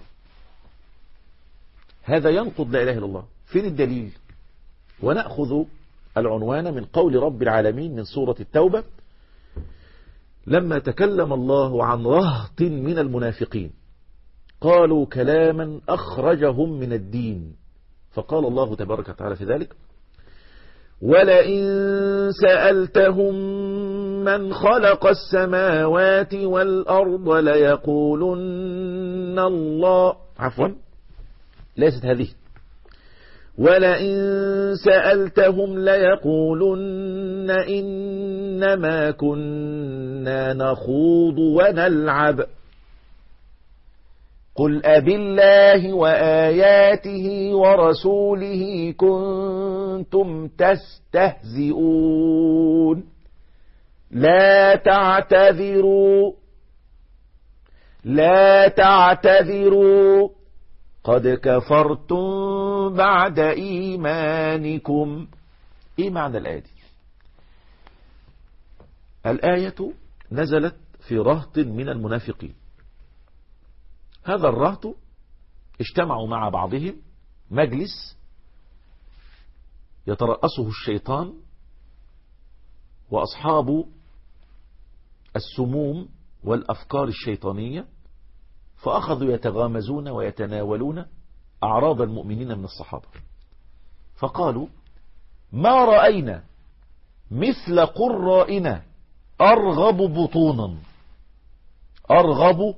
هذا ينقض لا إله إلا الله. فين الدليل؟ ونأخذ العنوان من قول رب العالمين من سورة التوبة لما تكلم الله عن رهط من المنافقين قالوا كلاما أخرجهم من الدين، فقال الله تبارك وتعالى في ذلك ولئن سألتهم من خلق السماوات والأرض ليقولن الله. عفوا ليست هذه. ولئن سألتهم ليقولن إنما كنا نخوض ونلعب قل أبالله وآياته ورسوله كنتم تستهزئون لا تعتذروا لا تعتذروا قد كفرتم بعد إيمانكم. إيه معنى الآية دي؟ الآية نزلت في رهط من المنافقين. هذا الرهط اجتمعوا مع بعضهم مجلس يترأسه الشيطان وأصحاب السموم والأفكار الشيطانية، فأخذوا يتغامزون ويتناولون أعراض المؤمنين من الصحابة، فقالوا ما رأينا مثل قرائنا أرغب بطونا أرغب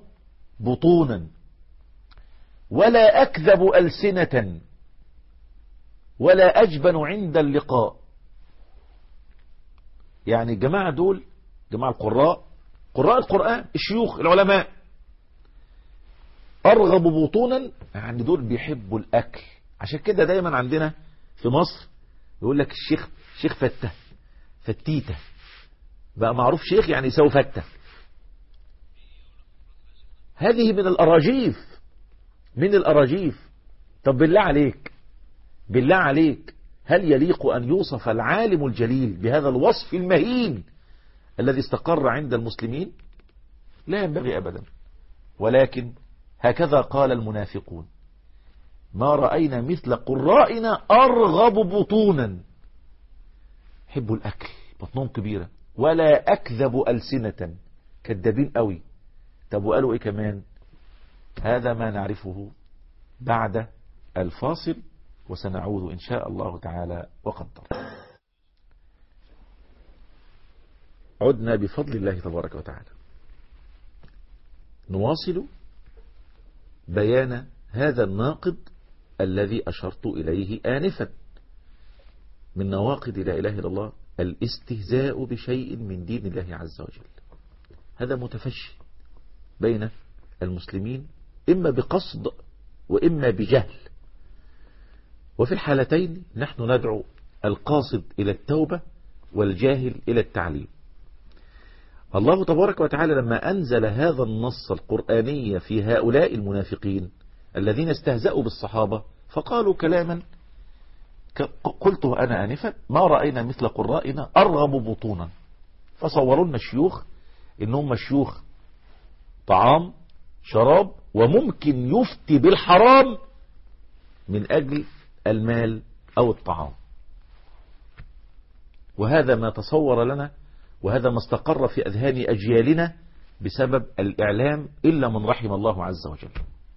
بطونا ولا أكذب ألسنة ولا أجبن عند اللقاء. يعني الجماعة دول جماعة القراء، قراء القرآن، الشيوخ العلماء، أرغب بطونا، يعني دول بيحبوا الأكل. عشان كده دايما عندنا في مصر يقول لك الشيخ شيخ فتة فتيتة، بقى معروف شيخ يعني يساوي فتة. هذه من الأراجيف، من الأراجيف. طب بالله عليك، بالله عليك، هل يليق أن يوصف العالم الجليل بهذا الوصف المهين الذي استقر عند المسلمين؟ لا ينبغي أبدا. ولكن هكذا قال المنافقون: ما رأينا مثل قرائنا أرغب بطونا، حبوا الأكل، بطنهم كبيرة، ولا أكذب ألسنة، كذابين قوي. طب وقالوا إيه كمان؟ هذا ما نعرفه بعد الفاصل، وسنعود إن شاء الله تعالى وقدر. عدنا بفضل الله تبارك وتعالى، نواصل بيان هذا الناقض الذي أشرت إليه آنفا من نواقض لا إله إلا الله: الاستهزاء بشيء من دين الله عز وجل. هذا متفشي بين المسلمين، إما بقصد وإما بجهل، وفي الحالتين نحن ندعو القاصد إلى التوبة والجاهل إلى التعليم. الله تبارك وتعالى لما أنزل هذا النص القرآني في هؤلاء المنافقين الذين استهزأوا بالصحابة فقالوا كلاما قلته أنا آنفا: ما رأينا مثل قرائنا أرغب بطونا. فصوروا لنا الشيوخ إنهم شيوخ طعام شراب، وممكن يفتي بالحرام من أجل المال أو الطعام. وهذا ما تصور لنا، وهذا ما استقر في أذهان أجيالنا بسبب الإعلام، إلا من رحم الله عز وجل.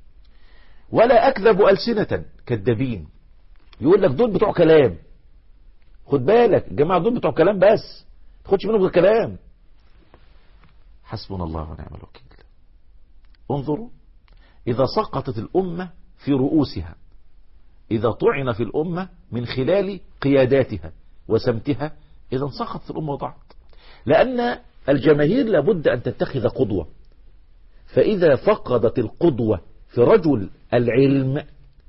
ولا أكذب ألسنة، كذابين. يقول لك دول بتوع كلام، خد بالك الجماعة دول بتوع كلام، بس تاخدش منهم الكلام. حسبنا الله ونعم الوكيل. انظروا، إذا سقطت الأمة في رؤوسها، إذا طعن في الأمة من خلال قياداتها وسمتها، إذا سقطت الأمة وضعت. لأن الجماهير لابد أن تتخذ قدوة، فإذا فقدت القدوة في رجل العلم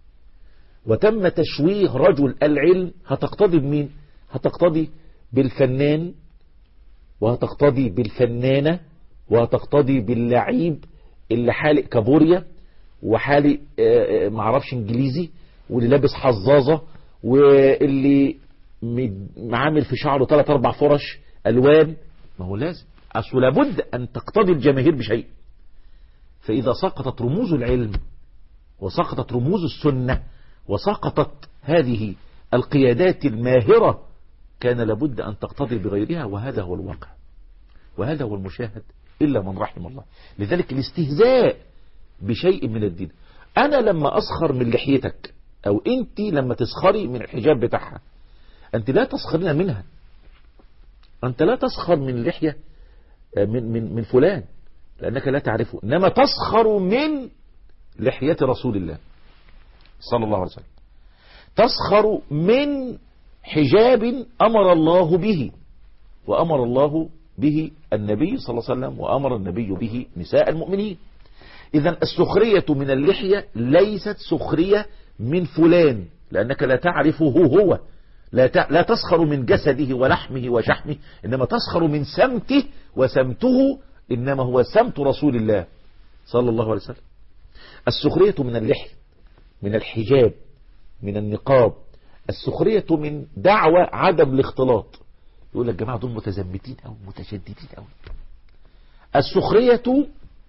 وتم تشويه رجل العلم، هتقتضي بمين؟ هتقتضي بالفنان، وهتقتضي بالفنانة، وهتقتضي باللعيب اللي حالق كابوريا وحالق معرفش انجليزي، واللي لابس حظاظة، واللي معامل في شعره ثلاث اربع فرش الوان. ما هو لازم، اصل لابد ان تقتضي الجماهير بشيء. فاذا سقطت رموز العلم وسقطت رموز السنة وسقطت هذه القيادات الماهرة، كان لابد ان تقتضي بغيرها، وهذا هو الواقع، وهذا هو المشاهد إلا من رحم الله. لذلك الاستهزاء بشيء من الدين. أنا لما أسخر من لحيتك، أو أنت لما تسخري من الحجاب بتاعها، أنت لا تسخرين منها، أنت لا تسخر من لحية من, من, من فلان لأنك لا تعرفه، إنما تسخر من لحية رسول الله صلى الله عليه وسلم، تسخر من حجاب أمر الله به، وأمر الله به النبي صلى الله عليه وسلم، وأمر النبي به نساء المؤمنين. إذن السخرية من اللحية ليست سخرية من فلان، لأنك لا تعرفه هو، لا لا تسخر من جسده ولحمه وشحمه، إنما تسخر من سمته، وسمته إنما هو سمت رسول الله صلى الله عليه وسلم. السخرية من اللحية، من الحجاب، من النقاب، السخرية من دعوة عدم الاختلاط. يقول لك الجماعة دول متزمتين أو متشددين أو. السخرية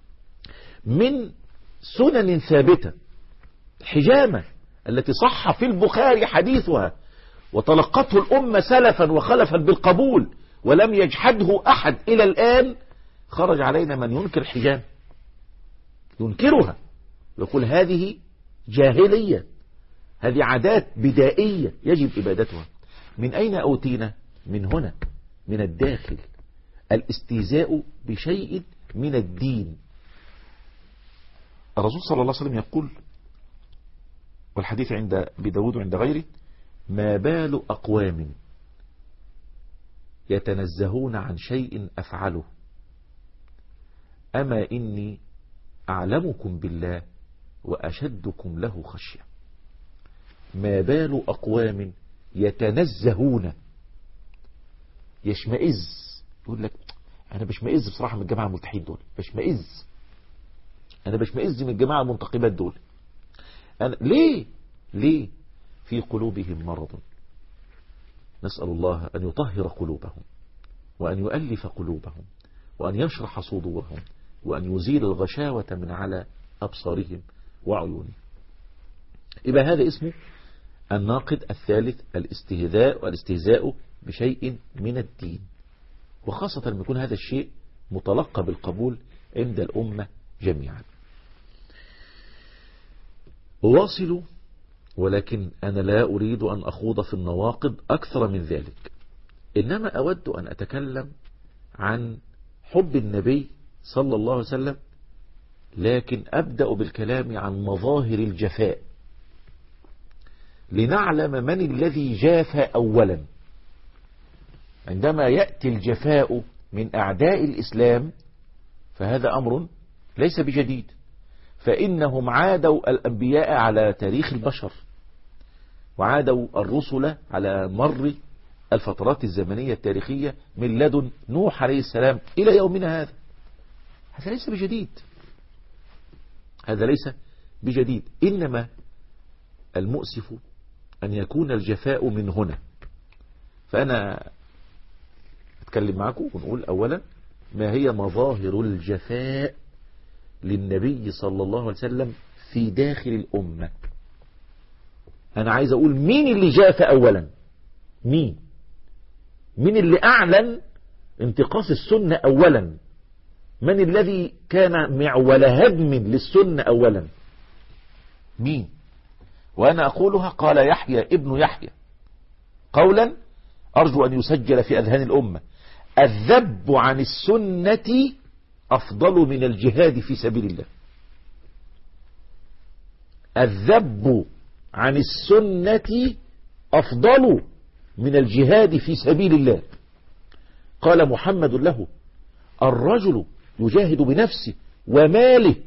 من سنن ثابتة، الحجامة التي صح في البخاري حديثها وتلقته الأمة سلفا وخلفا بالقبول، ولم يجحده أحد إلى الآن. خرج علينا من ينكر الحجامة، ينكرها، يقول هذه جاهلية، هذه عادات بدائية يجب إبادتها. من أين أوتينا؟ من هنا، من الداخل، الاستهزاء بشيء من الدين. الرسول صلى الله عليه وسلم يقول، والحديث عند أبي داود وعند غيره: ما بال أقوام يتنزهون عن شيء أفعله أما إني أعلمكم بالله وأشدكم له خشية. ما بال أقوام يتنزهون، يشمئز، يقول لك أنا بشمئز بصراحة من الجماعة الملتحين دول، بشمئز أنا بشمئز من الجماعة المنتقبات دول. أنا ليه؟ ليه؟ في قلوبهم مرض، نسأل الله أن يطهر قلوبهم وأن يؤلف قلوبهم وأن يشرح صدورهم وأن يزيل الغشاوة من على أبصارهم وعيونهم. يبقى هذا اسمه الناقد الثالث، الاستهزاء والاستهزاء بشيء من الدين، وخاصة لما يكون هذا الشيء متلقى بالقبول عند الأمة جميعا. أواصل، ولكن أنا لا أريد أن أخوض في النواقض أكثر من ذلك، إنما أود أن أتكلم عن حب النبي صلى الله عليه وسلم، لكن أبدأ بالكلام عن مظاهر الجفاء لنعلم من الذي جاف أولا. عندما يأتي الجفاء من أعداء الإسلام فهذا أمر ليس بجديد، فإنهم عادوا الأنبياء على تاريخ البشر، وعادوا الرسل على مر الفترات الزمنية التاريخية من لدن نوح عليه السلام إلى يومنا هذا. هذا ليس بجديد، هذا ليس بجديد، إنما المؤسف أن يكون الجفاء من هنا. فأنا أتكلم معكم ونقول أولا ما هي مظاهر الجفاء للنبي صلى الله عليه وسلم في داخل الأمة. أنا عايز أقول مين اللي جاف أولا، مين مين اللي أعلن انتقاص السنة أولا، من الذي كان معول هدم للسنة أولا، مين؟ وأنا أقولها قال يحيى ابن يحيى قولا أرجو أن يسجل في أذهان الأمة: الذب عن السنة أفضل من الجهاد في سبيل الله. الذب عن السنة أفضل من الجهاد في سبيل الله. قال محمد له: الرجل يجاهد بنفسه وماله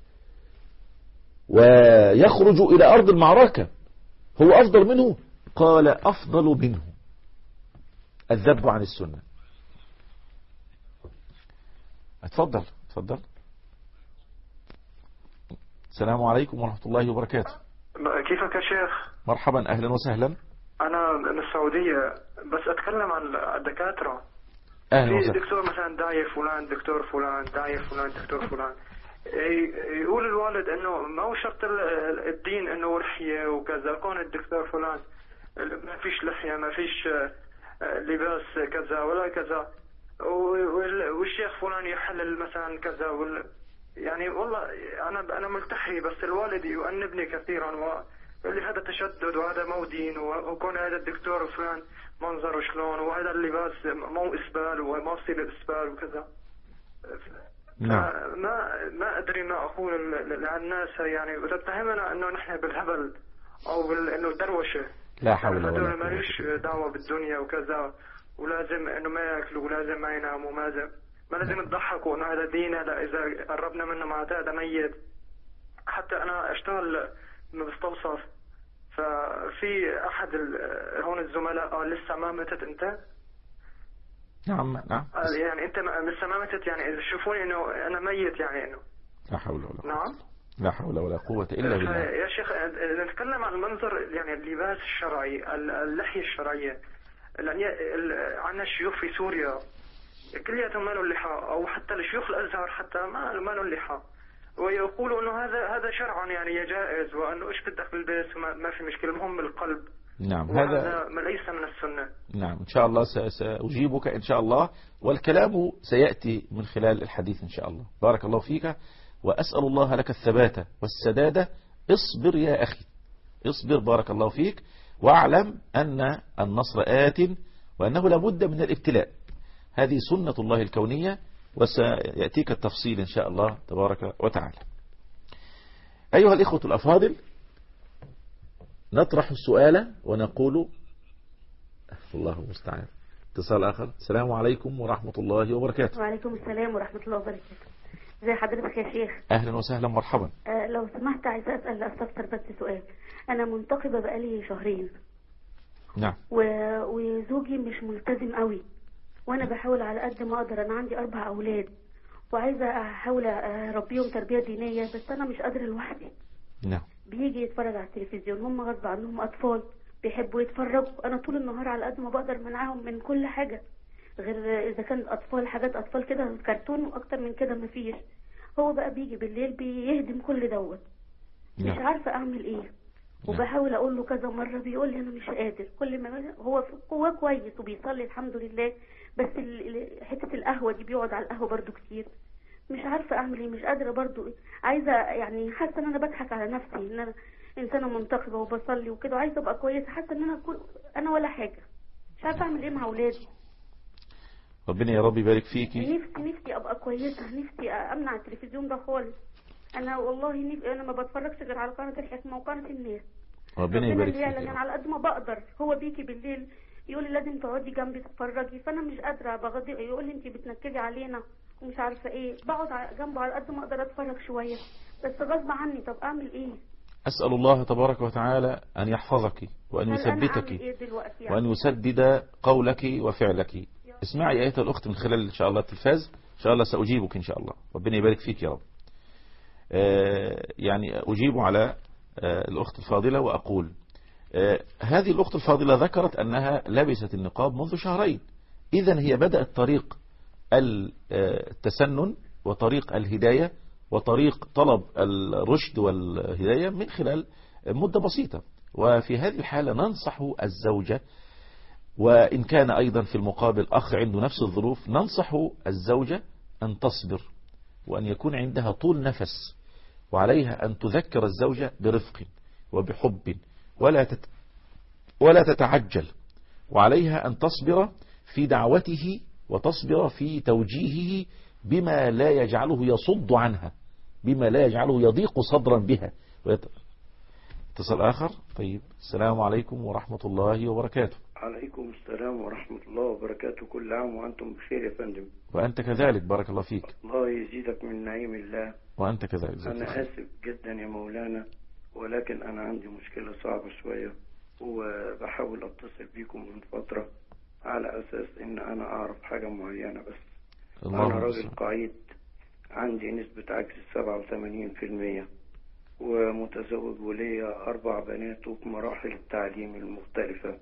ويخرج إلى أرض المعركة هو أفضل منه؟ قال: أفضل منه. الذب عن السنة. اتفضل اتفضل. السلام عليكم ورحمة الله وبركاته. كيفك يا شيخ؟ مرحبا، أهلا وسهلا. أنا من السعودية، بس أتكلم عن الدكاترة. أهلا في وسهلا. دكتور مثلا داعية فلان، دكتور فلان، داعية فلان، دكتور فلان. يقول الوالد انه ما هو شرط الدين انه لحية وكذا، كون الدكتور فلان ما فيش لحية، ما فيش لباس كذا ولا كذا، والشيخ فلان يحلل مثلا كذا وال... يعني والله انا انا ملتحي، بس الوالد يؤنبني كثيرا ويقول لي هذا تشدد وهذا مو دين، وكون هذا الدكتور فلان منظره شلون، وهذا اللباس مو اسبال وما يصير الاسبال وكذا. نعم. ما ما ادري ما اقول للناس، يعني وتتهمنا انه نحن بالهبل او بال انه دروشه. لا حول ولا قوة. قوة. ما ليش دعوه بالدنيا وكذا، ولازم انه ما ياكلوا ولازم ما يناموا وما ما لازم يضحكوا انه هذا دين، هذا اذا قربنا منه معناته هذا ميت. حتى انا اشتغل مستوصف، ففي احد هون الزملاء قال لسه ما متت انت؟ نعم نعم. يعني انت لسه ما متت، يعني اذا شوفوني انه انا ميت يعني انه. لا حول ولا قوة. نعم. لا حول ولا قوة إلا بالله. يا شيخ نتكلم عن المنظر، يعني اللباس الشرعي، اللحية الشرعية. يعني عندنا شيوخ في سوريا كلياتهم ما لهم لحى، او حتى الشيوخ الازهر حتى ما ما لهم لحى، ويقولوا انه هذا هذا شرعا يعني جائز، وانه ايش بدك بالبس وما ما في مشكلة، المهم القلب. نعم. هذا ليس من السنة. نعم إن شاء الله سأجيبك إن شاء الله، والكلام سيأتي من خلال الحديث إن شاء الله. بارك الله فيك، وأسأل الله لك الثبات والسدادة. اصبر يا أخي، اصبر، بارك الله فيك، واعلم أن النصر آت، وأنه لابد من الابتلاء. هذه سنة الله الكونية، وسيأتيك التفصيل إن شاء الله تبارك وتعالى. أيها الإخوة الأفاضل، نطرح السؤال ونقول الله المستعان. اتصال آخر. السلام عليكم ورحمة الله وبركاته. وعليكم السلام ورحمة الله وبركاته. ازي حضرتك يا شيخ؟ أهلا وسهلا مرحبا. أه لو سمحت عايزة أسأل أستفسر بس سؤال. أنا منتقبة بقالي شهرين. نعم. و... وزوجي مش ملتزم قوي، وأنا بحاول على قد ما أقدر. أنا عندي أربع أولاد وعايزة أحاول أربيهم تربية دينية، بس أنا مش قادرة لوحدي. نعم. بيجي يتفرج على التلفزيون، هم غصب عنهم أطفال بيحبوا يتفرجوا. أنا طول النهار على قد ما بقدر منعهم من كل حاجة، غير إذا كان أطفال حاجات أطفال كده كرتون، وأكتر من كده مفيش. هو بقى بيجي بالليل بيهدم كل دوت. مش نعم. عارفة أعمل إيه. وبحاول أقول له كذا مرة، بيقول لي أنا مش قادر. كل ما هو هو كويس وبيصلي الحمد لله، بس حتة القهوة دي بيقعد على القهوة برضو كتير. مش عارفة أعمل إيه، مش قادرة برضو. عايزة يعني، حاسة إن أنا بضحك على نفسي إن أنا إنسانة منتقبة وبصلي وكده، وعايزة أبقى كويسة. حاسة إن أنا أكون أنا ولا حاجة. مش عارفة أعمل إيه مع أولادي. ربنا يا رب يبارك فيكي. نفسي نفسي أبقى كويسة، نفسي أمنع التلفزيون ده خالص. أنا والله نفسي، أنا ما بتفرجش غير على قناة الحكمة وقناة الناس. ربنا يبارك فيكي. يعني على قد ما بقدر. هو بيجي بالليل يقول لي لازم تقعدي جنبي تتفرجي، فأنا مش قادرة بغضي. يقول لي أنت بتنكدي علينا ومش عارفة إيه. بقعد جنبه على قد ما أقدر أتفرج شوية، بس غصب عني. طب أعمل إيه؟ أسأل الله تبارك وتعالى أن يحفظك وأن يثبتك إيه يعني؟ وأن يسدد قولك وفعلك. اسمعي آية الأخت من خلال إن شاء الله التلفاز، إن شاء الله سأجيبك إن شاء الله. ربنا يبارك فيك يا رب. آه يعني أجيب على آه الأخت الفاضلة وأقول آه هذه الأخت الفاضلة ذكرت أنها لبست النقاب منذ شهرين. إذن هي بدأت طريق التسنن وطريق الهداية وطريق طلب الرشد والهداية من خلال مدة بسيطة. وفي هذه الحالة ننصح الزوجة، وإن كان أيضا في المقابل أخ عنده نفس الظروف، ننصح الزوجة أن تصبر وأن يكون عندها طول نفس، وعليها أن تذكر الزوجة برفق وبحب ولا تت ولا تتعجل، وعليها أن تصبر في دعوته وتصبر في توجيهه بما لا يجعله يصد عنها، بما لا يجعله يضيق صدرا بها. اتصال آخر. طيب. السلام عليكم ورحمة الله وبركاته. عليكم السلام ورحمة الله وبركاته. كل عام وأنتم بخير يا فندم. وأنت كذلك بارك الله فيك. الله يزيدك من نعيم الله. وأنت كذلك. أنا آسف جدا يا مولانا، ولكن أنا عندي مشكلة صعبة شوية، وبحاول أتصل بيكم من فترة على أساس إن أنا أعرف حاجة معينة. بس أنا راجل قعيد، عندي نسبة عجز سبعة وثمانين في المية، ومتزوج وليا أربع بنات وفي مراحل التعليم المختلفة،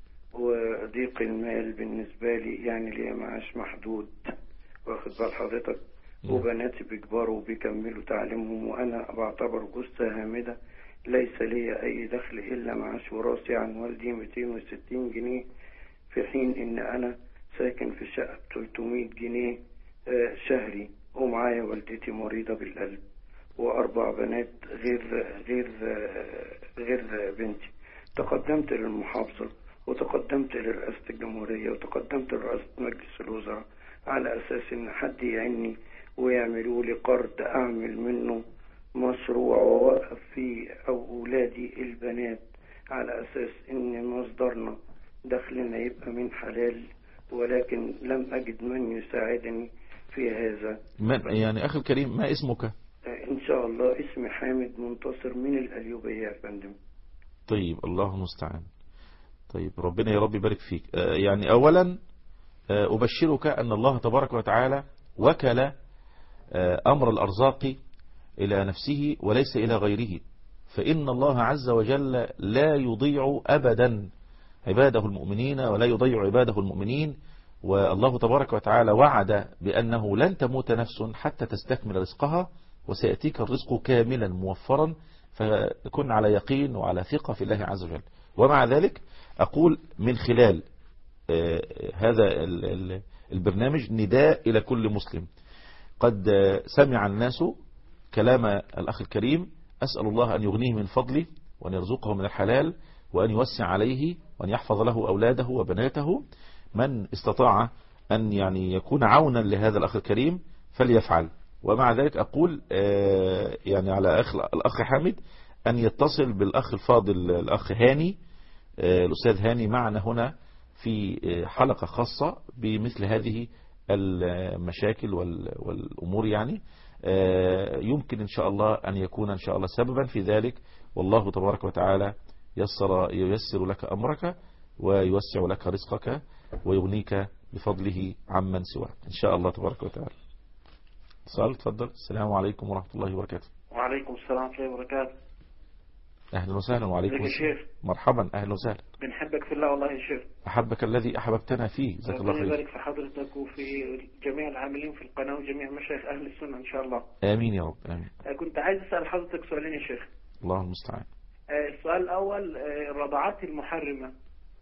وضيق المال بالنسبة لي يعني ليا معاش محدود، واخد بال حضرتك، وبناتي بيكبروا وبيكملوا تعليمهم، وأنا بعتبر جثة هامدة ليس لي أي دخل إلا معاش وراثي عن والدي مئتين وستين جنيه، في حين إن أنا ساكن في شقة ثلاثمئة جنيه شهري، ومعايا والدتي مريضة بالقلب، وأربع بنات غير غير غير بنتي. تقدمت للمحافظة وتقدمت لرئاسة الجمهورية وتقدمت لرئاسة مجلس الوزراء على أساس إن حد يعني ويعملوا لي قرض أعمل منه مشروع ووقف فيه أو أولادي البنات، على أساس إن مصدرنا دخلنا يبقى من حلال، ولكن لم أجد من يساعدني في هذا. من يعني أخي الكريم ما اسمك؟ إن شاء الله اسمي حامد منتصر من الأليوبية يا فندم. طيب الله المستعان. طيب ربنا يا رب يبارك فيك. يعني أولا أبشرك أن الله تبارك وتعالى وكل أمر الأرزاق إلى نفسه وليس إلى غيره، فإن الله عز وجل لا يضيع أبدا عباده المؤمنين ولا يضيع عباده المؤمنين. والله تبارك وتعالى وعد بأنه لن تموت نفس حتى تستكمل رزقها، وسيأتيك الرزق كاملا موفرا، فكن على يقين وعلى ثقة في الله عز وجل. ومع ذلك أقول من خلال هذا البرنامج نداء إلى كل مسلم. قد سمع الناس كلام الأخ الكريم، أسأل الله أن يغنيه من فضله وأن يرزقه من الحلال وأن يوسع عليه وأن يحفظ له أولاده وبناته. من استطاع أن يعني يكون عونا لهذا الأخ الكريم فليفعل. ومع ذلك أقول يعني على أخ الأخ حامد أن يتصل بالأخ الفاضل الأخ هاني، الأستاذ هاني معنا هنا في حلقة خاصة بمثل هذه المشاكل والأمور، يعني يمكن إن شاء الله أن يكون إن شاء الله سببا في ذلك، والله تبارك وتعالى يسر ييسر لك أمرك ويوسع لك رزقك ويغنيك بفضله عمن سواه إن شاء الله تبارك وتعالى. اتصال، تفضل. السلام عليكم ورحمة الله وبركاته. وعليكم السلام ورحمة الله وبركاته. أهلا وسهلا. وعليكم السلام. مرحبا، أهلا وسهلا. بنحبك في الله والله يا شيخ. أحبك الذي أحببتنا فيه، جزاك الله خير. ربنا يبارك في حضرتك وفي جميع العاملين في القناة وجميع مشايخ أهل السنة إن شاء الله. آمين يا رب، آمين. كنت عايز أسأل حضرتك سؤالين يا شيخ. الله المستعان. السؤال الأول، الرضاعات المحرمة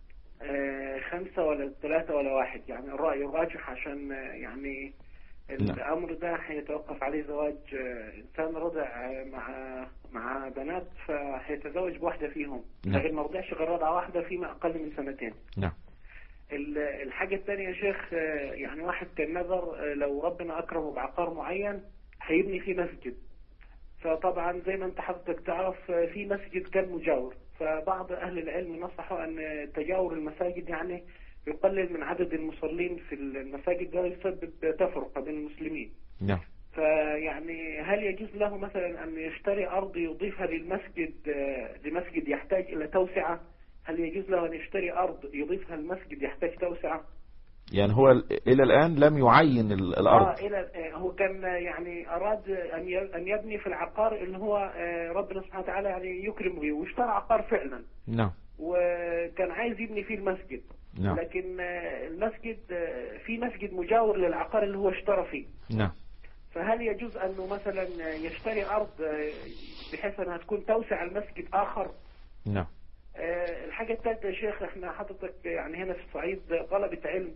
خمسة ولا ثلاثة ولا واحد؟ يعني الرأي الراجح عشان يعني الأمر ده هيتوقف عليه زواج إنسان رضع مع مع بنات فهيتزوج بواحدة فيهم، لكن ما رضعش غير رضعة واحدة فيما أقل من سنتين. نعم. الحاجة الثانية يا شيخ، يعني واحد كان نظر لو ربنا أكرمه بعقار معين هيبني فيه مسجد، فطبعا زي ما انت حضرتك تعرف في مسجد كان مجاور، فبعض أهل العلم نصحوا أن تجاور المساجد يعني يقلل من عدد المصلين في المساجد، ده يسبب تفرقة بين المسلمين. نعم. فيعني هل يجوز له مثلا أن يشتري أرض يضيفها للمسجد لمسجد يحتاج إلى توسعة؟ هل يجوز له أن يشتري أرض يضيفها للمسجد يحتاج توسعة؟ يعني هو إلى الآن لم يعين الأرض. آه إلى هو كان يعني أراد أن يبني في العقار اللي هو ربنا سبحانه وتعالى يعني يكرم به، واشترى عقار فعلا. نعم. وكان عايز يبني فيه المسجد. نعم. لكن المسجد في مسجد مجاور للعقار اللي هو اشترى فيه. نعم. فهل يجوز أنه مثلا يشتري أرض بحيث أنها تكون توسع المسجد آخر؟ نعم. الحاجة الثالثة يا شيخ، احنا حضرتك يعني هنا في الصعيد طلبة علم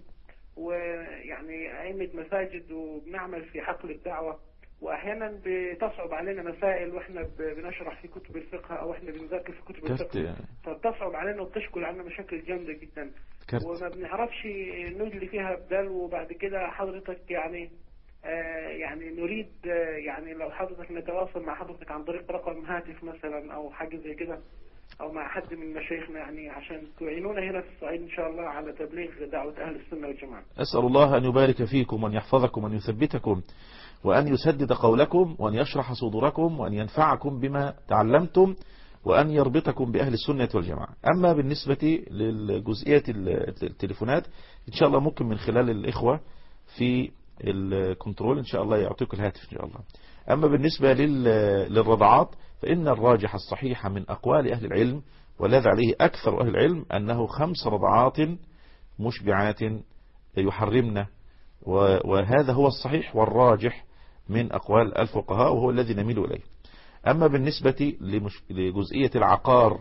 ويعني أئمة مساجد وبنعمل في حقل الدعوة، وأحيانا بتصعب علينا مسائل وإحنا بنشرح في كتب الفقه أو إحنا بنذاكر في كتب الفقه، فبتصعب علينا وتشكل عنا مشاكل جامدة جدا كرت. وما بنعرفش نجلي فيها بدل، وبعد كده حضرتك يعني آه يعني نريد آه يعني لو حضرتك نتواصل مع حضرتك عن طريق رقم هاتف مثلا أو حاجة زي كده، أو مع حد من مشايخنا يعني عشان تعينونا هنا في الصعيد إن شاء الله على تبليغ دعوة أهل السنة والجماعة. أسأل الله أن يبارك فيكم وأن يحفظكم وأن يثبتكم وأن يسدد قولكم وأن يشرح صدوركم وأن ينفعكم بما تعلمتم وأن يربطكم بأهل السنة والجماعة. أما بالنسبة للجزئية التليفونات إن شاء الله ممكن من خلال الإخوة في الكنترول إن شاء الله يعطيك الهاتف إن شاء الله. أما بالنسبة للرضعات فإن الراجح الصحيح من أقوال أهل العلم والذي عليه أكثر أهل العلم أنه خمس رضعات مشبعات يحرمنا، وهذا هو الصحيح والراجح من أقوال الفقهاء وهو الذي نميل إليه. أما بالنسبة لجزئية العقار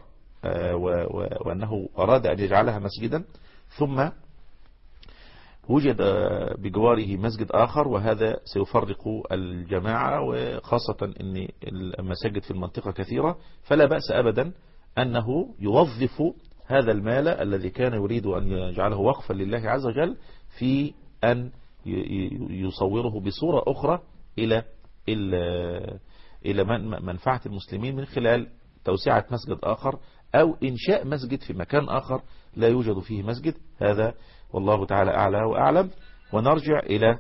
وأنه أراد أن يجعلها مسجدا ثم وجد بجواره مسجد آخر، وهذا سيفرق الجماعة، وخاصة أن المساجد في المنطقة كثيرة، فلا بأس أبدا أنه يوظف هذا المال الذي كان يريد أن يجعله وقفا لله عز وجل في أن يصوره بصورة أخرى إلى إلى منفعة المسلمين من خلال توسعة مسجد آخر أو إنشاء مسجد في مكان آخر لا يوجد فيه مسجد. هذا والله تعالى أعلى وأعلم. ونرجع إلى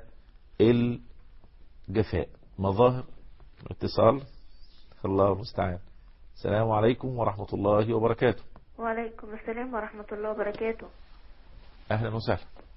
الجفاء، مظاهر اتصال. الله المستعان. السلام عليكم ورحمة الله وبركاته. وعليكم السلام ورحمة الله وبركاته. أهلا وسهلا.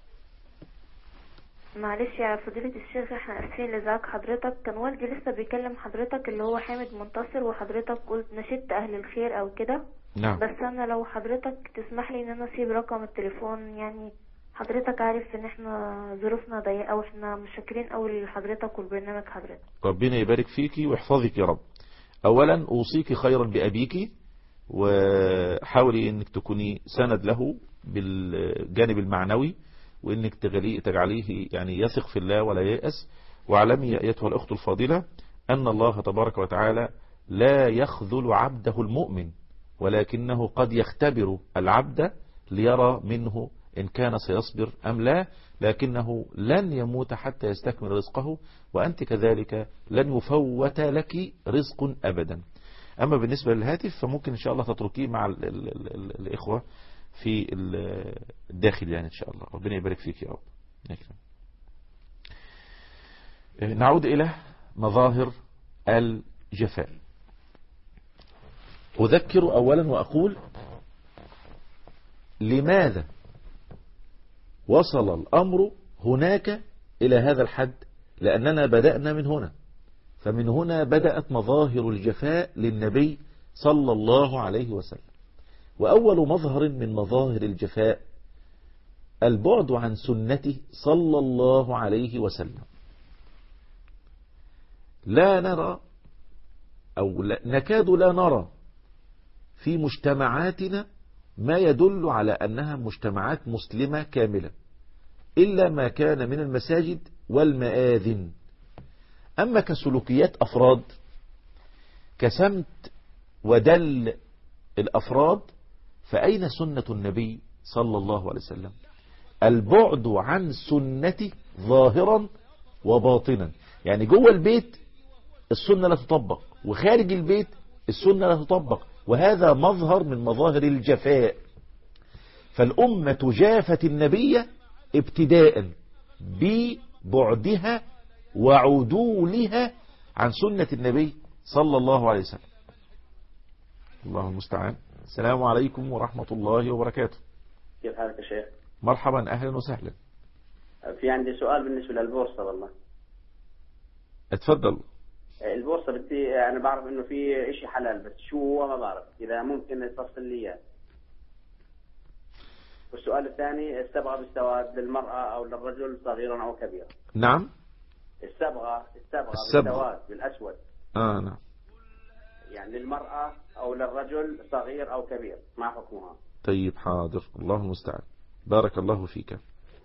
معلش يا فضيلة الشيخ، احنا اسفين لزعج حضرتك. كان والدي لسه بيكلم حضرتك اللي هو حامد منتصر، وحضرتك قلت نشدت اهل الخير او كده. نعم. بس انا لو حضرتك تسمح لي ان انا اسيب رقم التليفون، يعني حضرتك عارف ان احنا ظروفنا ضيقه واحنا مشاكرين قوي لحضرتك والبرنامج حضرتك. ربنا يبارك فيكي ويحفظك يا رب. اولا اوصيك خيرا بابيك، وحاولي انك تكوني سند له بالجانب المعنوي، وانك تجعليه يعني يثق في الله ولا ييأس. واعلمي ايتها الاخت الفاضلة ان الله تبارك وتعالى لا يخذل عبده المؤمن، ولكنه قد يختبر العبد ليرى منه إن كان سيصبر أم لا، لكنه لن يموت حتى يستكمل رزقه، وأنت كذلك لن يفوت لك رزق أبدا. أما بالنسبة للهاتف فممكن إن شاء الله تتركيه مع ال ال ال ال الإخوة في الداخل يعني إن شاء الله. ربنا يبارك فيك يا رب. نعود إلى مظاهر الجفاء. أذكر أولا وأقول لماذا وصل الأمر هناك إلى هذا الحد؟ لأننا بدأنا من هنا، فمن هنا بدأت مظاهر الجفاء للنبي صلى الله عليه وسلم. وأول مظهر من مظاهر الجفاء البعد عن سنته صلى الله عليه وسلم. لا نرى أو لا نكاد لا نرى في مجتمعاتنا ما يدل على أنها مجتمعات مسلمة كاملة إلا ما كان من المساجد والمآذن. أما كسلوكيات أفراد كسمت ودل الأفراد فأين سنة النبي صلى الله عليه وسلم؟ البعد عن سنته ظاهرا وباطنا. يعني جوه البيت السنة لا تطبق، وخارج البيت السنة لا تطبق، وهذا مظهر من مظاهر الجفاء. فالأمة جافت النبي ابتداء ببعدها وعدولها عن سنة النبي صلى الله عليه وسلم. الله المستعان. السلام عليكم ورحمة الله وبركاته. كيف حالك يا شيخ؟ مرحبا، أهلا وسهلا. في عندي سؤال بالنسبة للبورصة والله. اتفضل. البورصة بدي أنا بعرف إنه في إشي حلال، بس شو هو ما بعرف، إذا ممكن تفصل لي إياه. والسؤال الثاني، الصبغة بالسواد للمرأة أو للرجل صغيرا أو كبيرا؟ نعم. الصبغة الصبغة بالسواد بالأسود. آه نعم. يعني للمرأة أو للرجل صغير أو كبير، ما حكمها؟ طيب حاضر، الله المستعان. بارك الله فيك.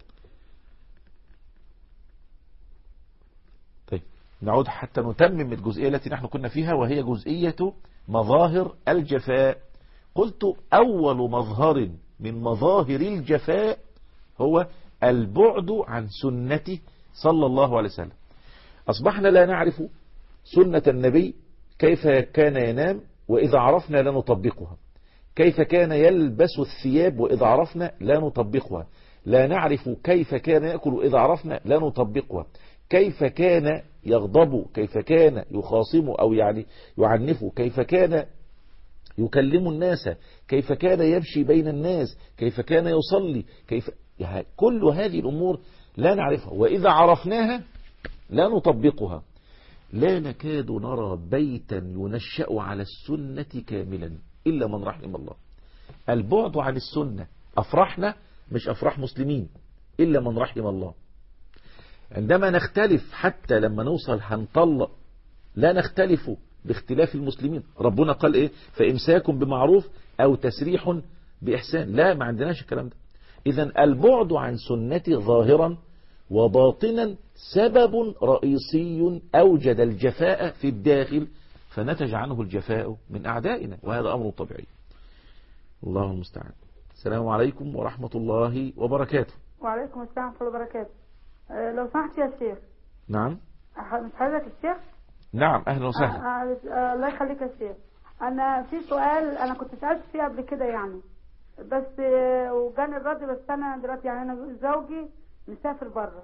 طيب نعود حتى نتمم الجزئية التي نحن كنا فيها، وهي جزئية مظاهر الجفاء. قلت أول مظهر من مظاهر الجفاء هو البعد عن سنته صلى الله عليه وسلم. أصبحنا لا نعرف سنة النبي، كيف كان ينام وإذا عرفنا لا نطبقها، كيف كان يلبس الثياب وإذا عرفنا لا نطبقها، لا نعرف كيف كان يأكل وإذا عرفنا لا نطبقها، كيف كان يغضب، كيف كان يخاصم أو يعني يعنف، كيف كان يكلم الناس، كيف كان يمشي بين الناس، كيف كان يصلي، كيف يعني كل هذه الأمور لا نعرفها، وإذا عرفناها لا نطبقها. لا نكاد نرى بيتا ينشأ على السنة كاملا إلا من رحم الله. البعد عن السنة أفرحنا مش أفرح مسلمين إلا من رحم الله. عندما نختلف حتى لما نوصل هنطلق لا نختلف باختلاف المسلمين. ربنا قال إيه؟ فإمساك بمعروف أو تسريح بإحسان. لا، ما عندناش الكلام ده. إذن البعد عن سنتي ظاهرا وباطنا سبب رئيسي أوجد الجفاء في الداخل، فنتج عنه الجفاء من أعدائنا، وهذا أمر طبيعي. الله المستعان. السلام عليكم ورحمة الله وبركاته. وعليكم السلام ورحمة الله وبركاته. أه لو سمحت يا شيخ. نعم. مش حضرتك الشيخ؟ نعم أهلا وسهلا. أه أه الله يخليك يا شيخ. أنا في سؤال أنا كنت سألت فيه قبل كده يعني، بس أه وجاني الرد، بس أنا دلوقتي يعني أنا زوجي مسافر بره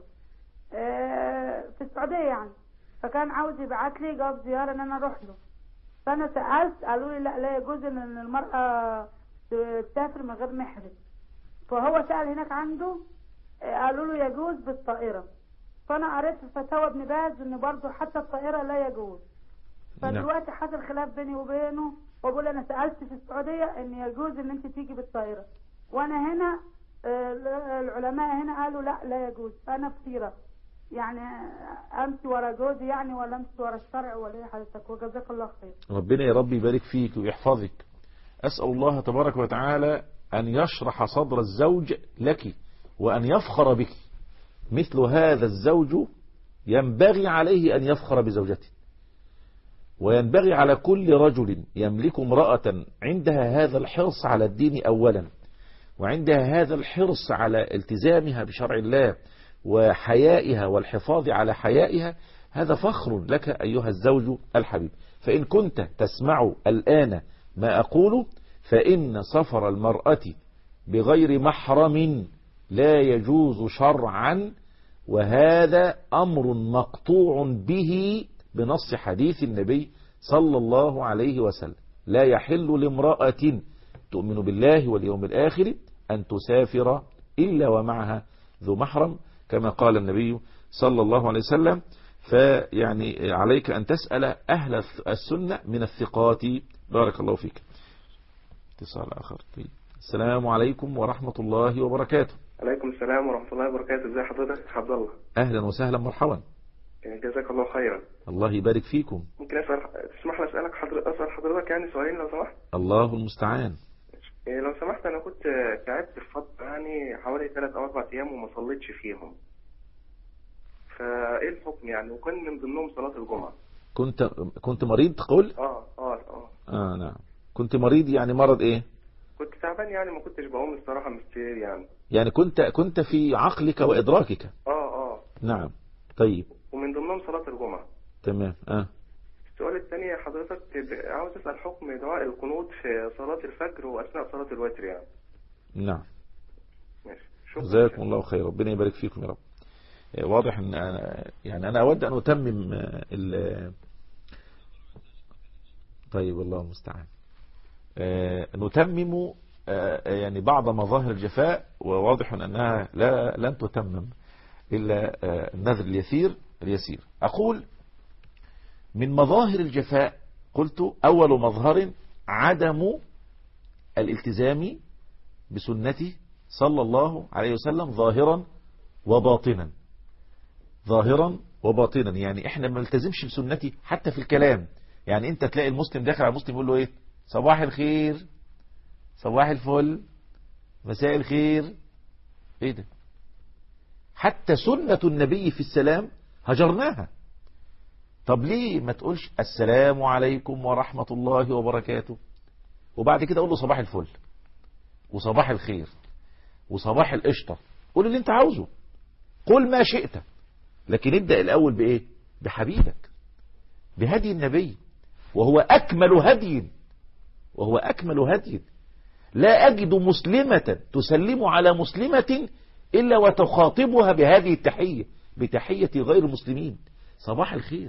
أه في السعودية يعني، فكان عاوز يبعت لي جواب زيارة إن أنا أروح له. فأنا سألت قالوا لي لا لا يجوز إن المرأة تسافر من غير محرم. فهو سأل هناك عنده قالوا له يجوز بالطائرة. فأنا قريت في فتاوى ابن باز إن برضه حتى الطائرة لا يجوز. فدلوقتي حصل خلاف بيني وبينه، وبقول أنا سألت في السعودية إن يجوز إن أنت تيجي بالطائرة، وأنا هنا العلماء هنا قالوا لا لا يجوز. فأنا بصيرة يعني أمشي ورا جوزي يعني، ولا أمشي ورا الشرع، ولا إيه حضرتك؟ وجزاك الله خير. ربنا يا رب يبارك فيك ويحفظك. أسأل الله تبارك وتعالى أن يشرح صدر الزوج لك وأن يفخر بك. مثل هذا الزوج ينبغي عليه أن يفخر بزوجته، وينبغي على كل رجل يملك امرأة عندها هذا الحرص على الدين أولا، وعندها هذا الحرص على التزامها بشرع الله وحيائها والحفاظ على حيائها، هذا فخر لك أيها الزوج الحبيب. فإن كنت تسمع الآن ما أقول فإن سفر المرأة بغير محرم لا يجوز شرعا، وهذا أمر مقطوع به بنص حديث النبي صلى الله عليه وسلم: لا يحل لامرأة تؤمن بالله واليوم الآخر أن تسافر إلا ومعها ذو محرم، كما قال النبي صلى الله عليه وسلم. فيعني عليك أن تسأل أهل السنة من الثقات. بارك الله فيك. اتصال آخر. طيب. السلام عليكم ورحمة الله وبركاته. عليكم السلام ورحمة الله وبركاته. ازي حضرتك يا عبد الله؟ أهلا وسهلا، مرحبا. جزاك الله خيرا. الله يبارك فيكم. ممكن أسأل تسمح لي أسألك حضرتك أسأل حضرتك يعني سؤالين لو سمحت؟ الله المستعان. إيه لو سمحت، أنا كنت تعبت في فترة يعني حوالي ثلاث أو أربع أيام وما صليتش فيهم، فإيه الحكم يعني؟ وكان من ضمنهم صلاة الجمعة. كنت كنت مريض تقول؟ آه آه آه آه نعم. كنت مريض يعني مرض إيه؟ كنت تعبان يعني ما كنتش بقوم الصراحة مستير يعني. يعني كنت كنت في عقلك وإدراكك. آه آه نعم. طيب. ومن ضمنهم صلاة الجمعة. تمام. آه السؤال الثاني حضرتك عاوز أسأل حكم دعاء القنوت في صلاة الفجر وأثناء صلاة الوتر يعني. نعم. ماشي. جزاكم الله خير، ربنا يبارك فيكم يا رب. واضح ان أنا يعني انا اود ان اتمم ال طيب الله المستعان. نتمم يعني بعض مظاهر الجفاء، وواضح انها لا لن تتمم الا النذر اليسير اليسير. اقول من مظاهر الجفاء، قلت اول مظهر عدم الالتزام بسنته صلى الله عليه وسلم ظاهرا وباطنا. ظاهرا وباطنا يعني احنا ما نلتزمش بسنتي حتى في الكلام. يعني انت تلاقي المسلم داخل على المسلم يقول له ايه؟ صباح الخير، صباح الفل، مساء الخير. ايه ده؟ حتى سنة النبي في السلام هجرناها. طب ليه ما تقولش السلام عليكم ورحمة الله وبركاته، وبعد كده اقول له صباح الفل وصباح الخير وصباح القشطة؟ قول اللي انت عاوزه، قول ما شئت، لكن ابدأ الأول بإيه؟ بحبيبك، بهدي النبي، وهو أكمل هدي، وهو أكمل هدي. لا أجد مسلمة تسلم على مسلمة إلا وتخاطبها بهذه التحية، بتحية غير المسلمين: صباح الخير،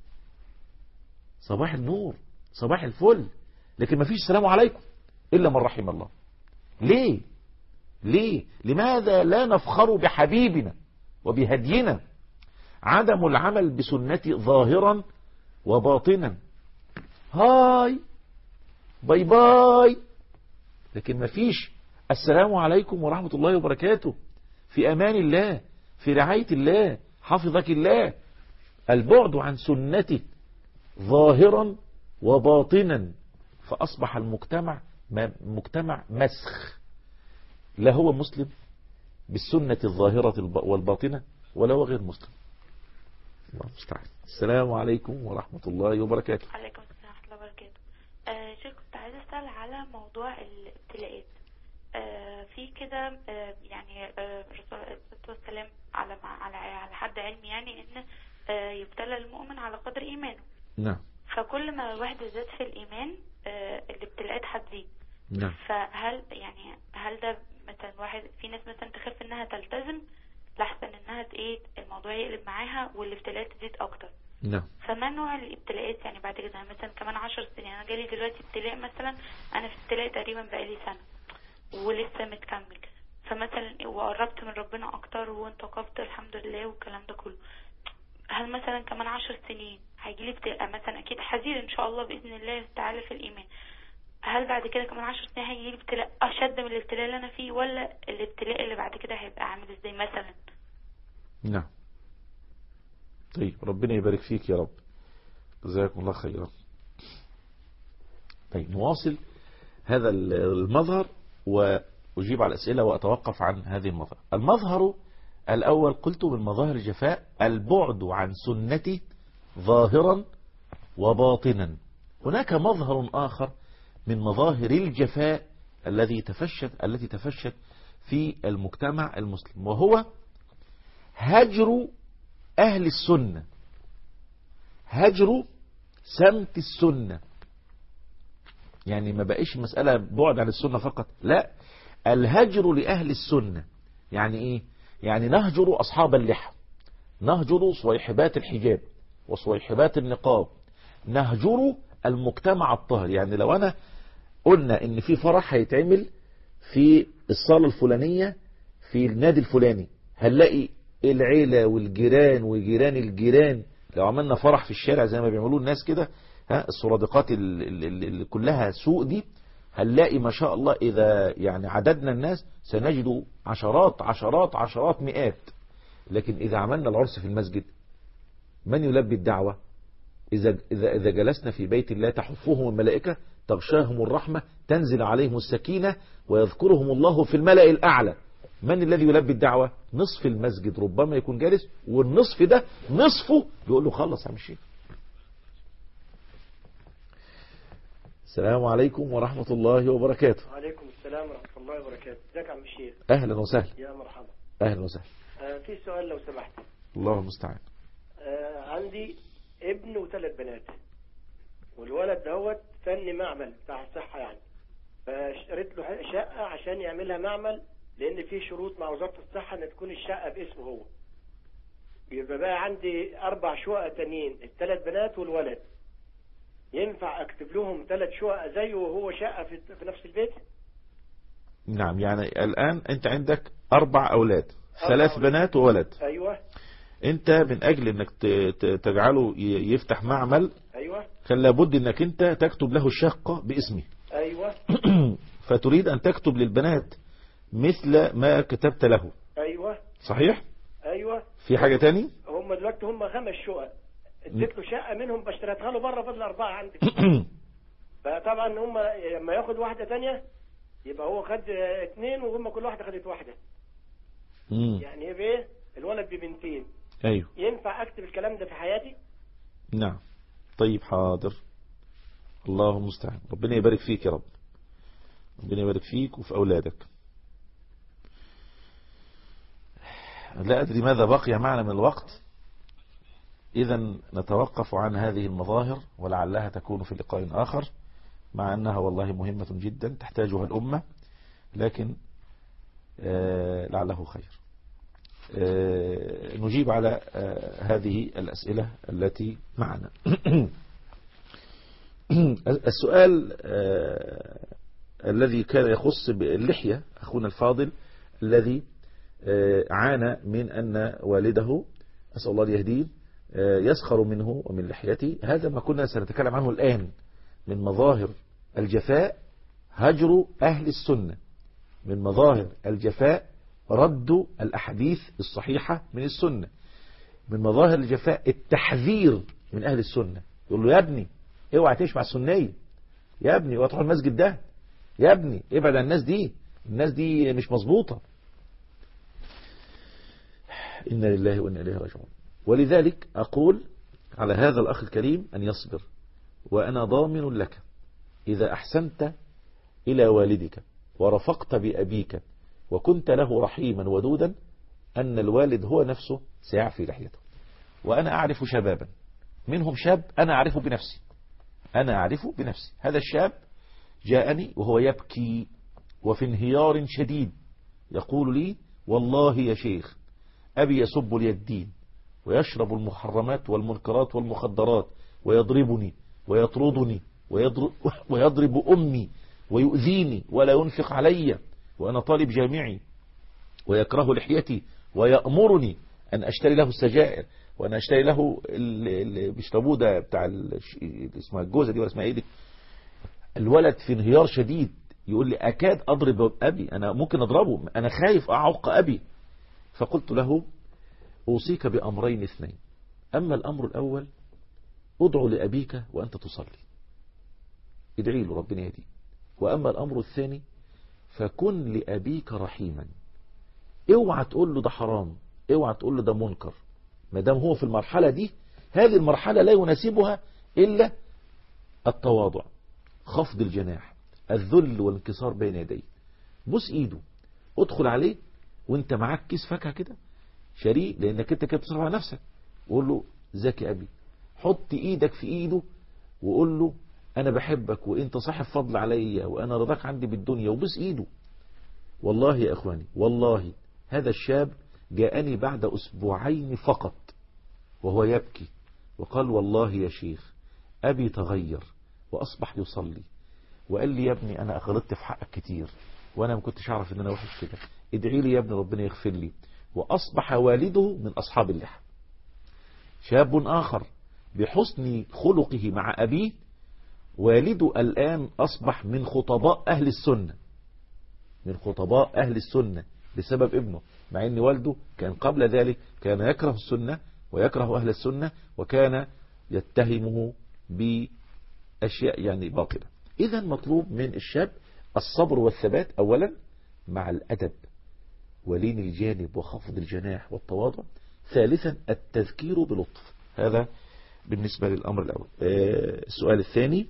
صباح النور، صباح الفل. لكن ما فيش السلام عليكم إلا من رحم الله. ليه؟ ليه؟ لماذا لا نفخر بحبيبنا وبهدينا؟ عدم العمل بسنتي ظاهرا وباطنا. هاي باي باي، لكن ما فيش السلام عليكم ورحمة الله وبركاته، في أمان الله، في رعاية الله، حفظك الله. البعد عن سنتي ظاهرا وباطنا، فأصبح المجتمع مجتمع مسخ، لا هو مسلم بالسنة الظاهرة والباطنة ولا هو غير مسلم. الله المستعان. السلام عليكم ورحمة الله وبركاته. عليكم السلام ورحمة الله وبركاته. آه شيخ، كنت عايزة أسأل على موضوع الابتلاءات. آه في كده آه يعني آه الرسول عليه الصلاة والسلام على على على حد علمي يعني إن آه يبتلى المؤمن على قدر إيمانه. نعم. فكل ما الواحد زاد في الإيمان آه الابتلاءات هتزيد. نعم. فهل يعني هل ده مثلا واحد في ناس مثلا تخاف إنها تلتزم لحسن انها ايه الموضوع يقلب معاها والابتلاءات تزيد اكتر؟ نعم. فما نوع الابتلاءات يعني بعد كده؟ مثلا كمان عشر سنين انا جالي دلوقتي ابتلاء، مثلا انا في ابتلاء تقريبا بقالي سنه ولسه متكمل، فمثلا وقربت من ربنا اكتر وانتقبت الحمد لله والكلام ده كله، هل مثلا كمان عشر سنين هيجيلي ابتلاء مثلا اكيد حذير ان شاء الله باذن الله تعالى في الايمان، هل بعد كده كمان عشر سنين هيجيلي ابتلاء اشد من الابتلاء اللي انا فيه، ولا الابتلاء اللي بعد كده هيبقى عامل ازاي مثلا؟ نعم. طيب ربنا يبارك فيك يا رب، جزاكم الله خيرا. طيب نواصل هذا المظهر وأجيب على الأسئلة وأتوقف عن هذه المظهر. المظهر الأول قلت من مظاهر الجفاء البعد عن سنتي ظاهرا وباطنا. هناك مظهر آخر من مظاهر الجفاء الذي تفشت التي تفشت في المجتمع المسلم، وهو هجر أهل السنة هجر سمت السنة، يعني ما بقيش مسألة بعد عن السنة فقط، لا، الهجر لأهل السنة. يعني ايه؟ يعني نهجر أصحاب اللحى، نهجر صويحبات الحجاب وصويحبات النقاب، نهجر المجتمع الطاهر. يعني لو أنا قلنا ان في فرح هيتعمل في الصالة الفلانية في النادي الفلاني، هنلاقي العيلة والجيران وجيران الجيران، لو عملنا فرح في الشارع زي ما بيعملوا الناس كده، ها السرادقات اللي كلها سوق دي، هنلاقي ما شاء الله إذا يعني عددنا الناس سنجد عشرات عشرات عشرات مئات. لكن إذا عملنا العرس في المسجد، من يلبي الدعوة؟ إذا, إذا, إذا جلسنا في بيت الله تحفهم الملائكة، تغشاهم الرحمة، تنزل عليهم السكينة، ويذكرهم الله في الملأ الأعلى. من الذي يلبي الدعوة؟ نصف المسجد ربما يكون جالس، والنصف ده نصفه يقول له خلص يا شيخ. السلام عليكم ورحمة الله وبركاته. وعليكم السلام ورحمة الله وبركاته. ازيك يا عم الشيخ؟ أهلا وسهلا. يا مرحبا. أهلا وسهلا. آه في سؤال لو سمحت. الله المستعان. آه عندي ابن وثلاث بنات، والولد دهوت فني معمل بتاع الصحة يعني، فاشتريت له شقة عشان يعملها معمل، لأن في شروط مع وزارة الصحة إن تكون الشقة باسمه هو. يبقى بقى عندي أربع شقق تانيين، الثلاث بنات والولد، ينفع أكتب لهم ثلاث شقق زيه وهو شقة في, في نفس البيت؟ نعم، يعني الآن أنت عندك أربع أولاد، ثلاث أولاد. بنات وولد. أيوة. أنت من أجل أنك تجعله يفتح معمل، أيوة، كان لابد أنك أنت تكتب له الشقة باسمه. أيوة. فتريد أن تكتب للبنات مثل ما كتبت له. أيوة. صحيح؟ أيوة. في حاجة تاني؟ هم دلوقتي هم خمس شقق، اديت له شقة منهم بشتريتها له بره، فضل أربعة عندي. فطبعا هم لما ياخد واحدة تانية يبقى هو خد اثنين، وهم كل واحدة خدت واحدة. مم. يعني يبقى ايه؟ الولد ببنتين. ايوه. ينفع اكتب الكلام ده في حياتي؟ نعم. طيب حاضر. الله المستعان. ربنا يبارك فيك يا رب. ربنا يبارك فيك وفي أولادك. لا أدري ماذا بقي معنا من الوقت، إذا نتوقف عن هذه المظاهر، ولعلها تكون في لقاء آخر، مع أنها والله مهمة جدا تحتاجها الأمة، لكن آه لعله خير. آه نجيب على آه هذه الأسئلة التي معنا. السؤال آه الذي كان يخص باللحية، أخونا الفاضل الذي آه عانى من أن والده، أسأل الله ليهديه، آه يسخر منه ومن لحيته. هذا ما كنا سنتكلم عنه الآن. من مظاهر الجفاء هجر أهل السنة، من مظاهر الجفاء رد الأحاديث الصحيحة من السنة، من مظاهر الجفاء التحذير من أهل السنة. يقول له يا ابني اوعى تعيش مع السنية، يا ابني اوعى تروح المسجد ده، يا ابني ابعد عن الناس دي، الناس دي مش مظبوطة. إنا لله وإنا إليه راجعون. ولذلك أقول على هذا الأخ الكريم أن يصبر، وأنا ضامن لك إذا أحسنت إلى والدك ورفقت بأبيك وكنت له رحيما ودودا أن الوالد هو نفسه سيعفي لحيته. وأنا أعرف شبابا منهم شاب أنا أعرفه بنفسي، أنا أعرفه بنفسي. هذا الشاب جاءني وهو يبكي وفي انهيار شديد، يقول لي والله يا شيخ أبي يسب لي الدين ويشرب المحرمات والمنكرات والمخدرات ويضربني ويطردني ويضرب, ويضرب أمي ويؤذيني ولا ينفق علي، وأنا طالب جامعي، ويكره لحيتي ويأمرني أن أشتري له السجائر، وأن أشتري له اللي بيشربوه ده بتاع اسمها الجوزة دي ولا اسمها ايه دي. الولد في انهيار شديد، يقول لي أكاد أضرب أبي، أنا ممكن أضربه، أنا خايف أعق أبي. فقلت له أوصيك بأمرين اثنين، أما الأمر الأول ادعو لأبيك وأنت تصلي، ادعي له ربنا يهديه. وأما الأمر الثاني فكن لأبيك رحيما، اوعى تقول له ده حرام، اوعى تقول له ده منكر، ما دام هو في المرحلة دي. هذه المرحلة لا يناسبها إلا التواضع، خفض الجناح، الذل والانكسار بين يديه. بص ايده، ادخل عليه وانت معاك كيس فاكهة كده شريه، لانك انت كده بتصرف على نفسك، وقول له ازيك يا ابي، حط ايدك في ايده وقول له انا بحبك وانت صاحب فضل عليا وانا رضاك عندي بالدنيا، وبس ايده. والله يا اخواني والله هذا الشاب جاءني بعد اسبوعين فقط وهو يبكي وقال والله يا شيخ ابي تغير واصبح يصلي، وقال لي يا ابني انا غلطت في حقك كتير وانا ما كنتش اعرف ان انا وحش كده، ادعي لي يا ابني ربنا يغفر لي. واصبح والده من اصحاب اللحى. شاب اخر بحسن خلقه مع ابيه والده الان اصبح من خطباء اهل السنة، من خطباء اهل السنة بسبب ابنه، مع ان والده كان قبل ذلك كان يكره السنة ويكره اهل السنة وكان يتهمه باشياء يعني باطلة. اذا مطلوب من الشاب الصبر والثبات اولا مع الادب ولين الجانب وخفض الجناح والتواضع. ثالثا التذكير بلطف. هذا بالنسبة للأمر الأول. السؤال الثاني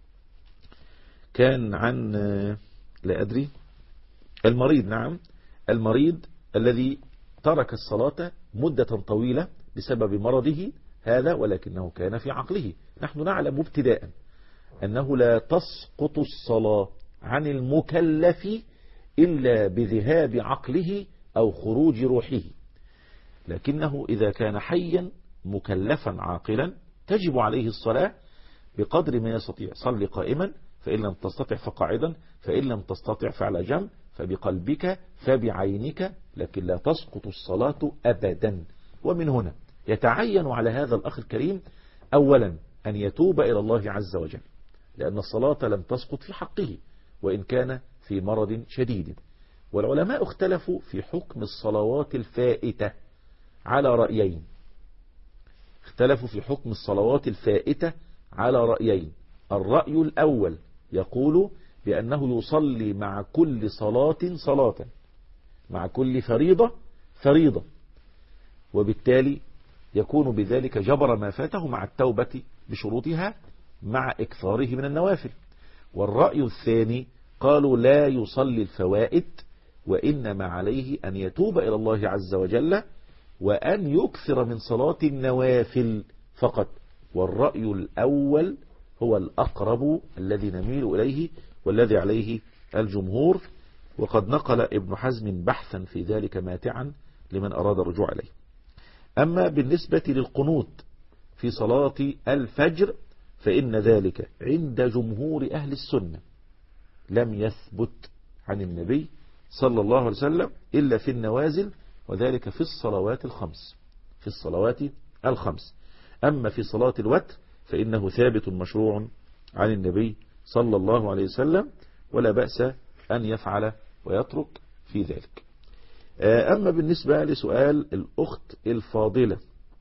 كان عن لا أدري المريض. نعم المريض الذي ترك الصلاة مدة طويلة بسبب مرضه هذا ولكنه كان في عقله. نحن نعلم ابتداء أنه لا تسقط الصلاة عن المكلف إلا بذهاب عقله أو خروج روحه، لكنه إذا كان حيا مكلفا عاقلا تجب عليه الصلاة بقدر ما يستطيع. صل قائما فإن لم تستطع فقاعدا فإن لم تستطع فعلى جنب فبقلبك فبعينك، لكن لا تسقط الصلاة أبدا. ومن هنا يتعين على هذا الأخ الكريم أولا أن يتوب إلى الله عز وجل، لأن الصلاة لم تسقط في حقه وإن كان في مرض شديد. والعلماء اختلفوا في حكم الصلوات الفائتة على رأيين. اختلفوا في حكم الصلوات الفائتة على رأيين. الرأي الأول يقول بأنه يصلي مع كل صلاة صلاة، مع كل فريضة فريضة، وبالتالي يكون بذلك جبر ما فاته مع التوبة بشروطها مع إكثاره من النوافل. والرأي الثاني قالوا لا يصلي الفوائت وإنما عليه أن يتوب إلى الله عز وجل وأن يكثر من صلاة النوافل فقط. والرأي الأول هو الأقرب الذي نميل إليه والذي عليه الجمهور، وقد نقل ابن حزم بحثا في ذلك ماتعا لمن أراد الرجوع إليه. أما بالنسبة للقنوت في صلاة الفجر فإن ذلك عند جمهور أهل السنة لم يثبت عن النبي صلى الله عليه وسلم إلا في النوازل، وذلك في الصلوات الخمس في الصلوات الخمس. أما في صلاة الوتر فإنه ثابت مشروع عن النبي صلى الله عليه وسلم ولا بأس أن يفعل ويترك في ذلك. أما بالنسبة لسؤال الأخت الفاضلة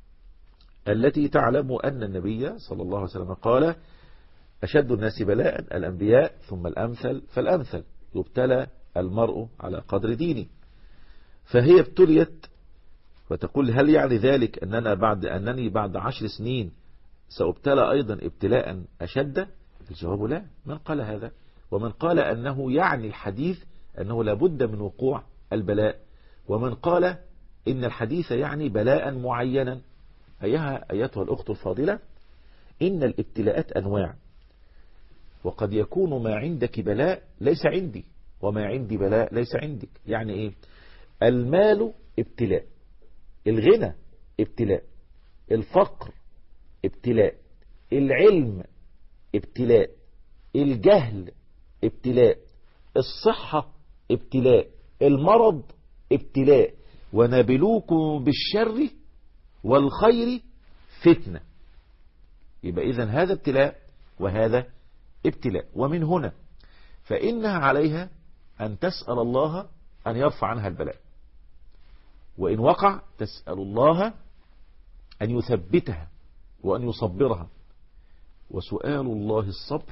التي تعلم أن النبي صلى الله عليه وسلم قال أشد الناس بلاء الأنبياء ثم الأمثل فالأمثل يبتلى المرء على قدر دينه، فهي ابتليت وتقول هل يعني ذلك أننا بعد أنني بعد عشر سنين سأبتلى أيضا ابتلاء أشد؟ الجواب لا. من قال هذا؟ ومن قال أنه يعني الحديث أنه لابد من وقوع البلاء، ومن قال إن الحديث يعني بلاء معينا. أيها أيتها الأخت الفاضلة إن الابتلاءات أنواع، وقد يكون ما عندك بلاء ليس عندي وما عندي بلاء ليس عندك. يعني إيه؟ المال ابتلاء، الغنى ابتلاء، الفقر ابتلاء، العلم ابتلاء، الجهل ابتلاء، الصحة ابتلاء، المرض ابتلاء. ونبلوكم بالشر والخير فتنة. يبقى إذن هذا ابتلاء وهذا ابتلاء. ومن هنا فإنها عليها أن تسأل الله أن يرفع عنها البلاء، وإن وقع تسأل الله أن يثبتها وأن يصبرها. وسؤال الله الصبر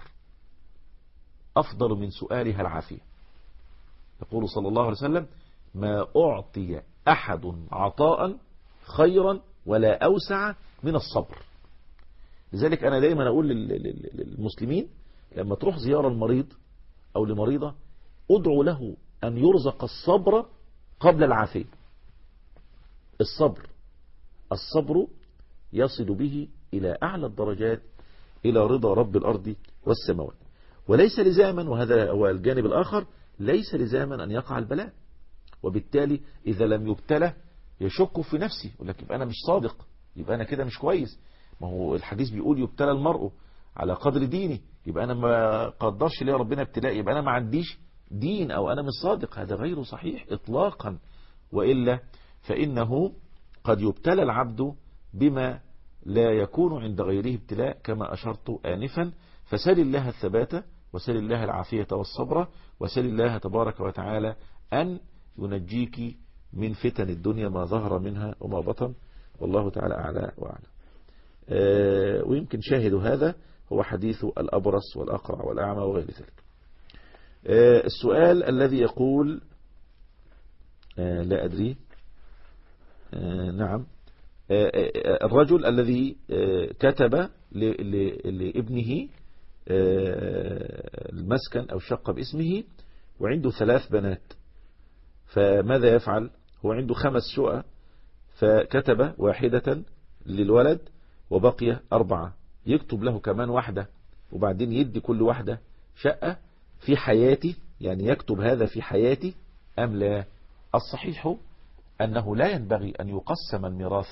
أفضل من سؤالها العافية. يقول صلى الله عليه وسلم ما أعطي أحد عطاء خيرا ولا أوسع من الصبر. لذلك أنا دائما أقول للمسلمين لما تروح زيارة المريض أو لمريضة أدعو له أن يرزق الصبر قبل العافية. الصبر الصبر يصل به إلى أعلى الدرجات، إلى رضا رب الأرض والسماوات. وليس لزاما، وهذا هو الجانب الآخر، ليس لزاما أن يقع البلاء. وبالتالي إذا لم يبتلى يشك في نفسه، يقول لك يبقى أنا مش صادق، يبقى أنا كده مش كويس. ما هو الحديث بيقول يبتلى المرء على قدر ديني، يبقى أنا ما قدرش لي ربنا ابتلاء، يبقى أنا ما عنديش دين أو أنا مش صادق. هذا غير صحيح إطلاقا. وإلا فإنه قد يبتلى العبد بما لا يكون عند غيره ابتلاء، كما أشرت آنفا. فسل الله الثبات، وسل الله العافية والصبر، وسل الله تبارك وتعالى أن ينجيك من فتن الدنيا ما ظهر منها وما بطن، والله تعالى أعلى وأعلى. أه ويمكن شاهد هذا هو حديث الأبرص والأقرع والأعمى وغير ذلك. أه السؤال الذي يقول أه لا أدري أه نعم أه الرجل الذي أه كتب لابنه أه المسكن أو الشقة باسمه وعنده ثلاث بنات، فماذا يفعل؟ هو عنده خمس شقق، فكتب واحدة للولد وبقي أربعة، يكتب له كمان واحدة وبعدين يدي كل واحدة شقة في حياتي، يعني يكتب هذا في حياتي أم لا؟ الصحيح أنه لا ينبغي أن يقسم الميراث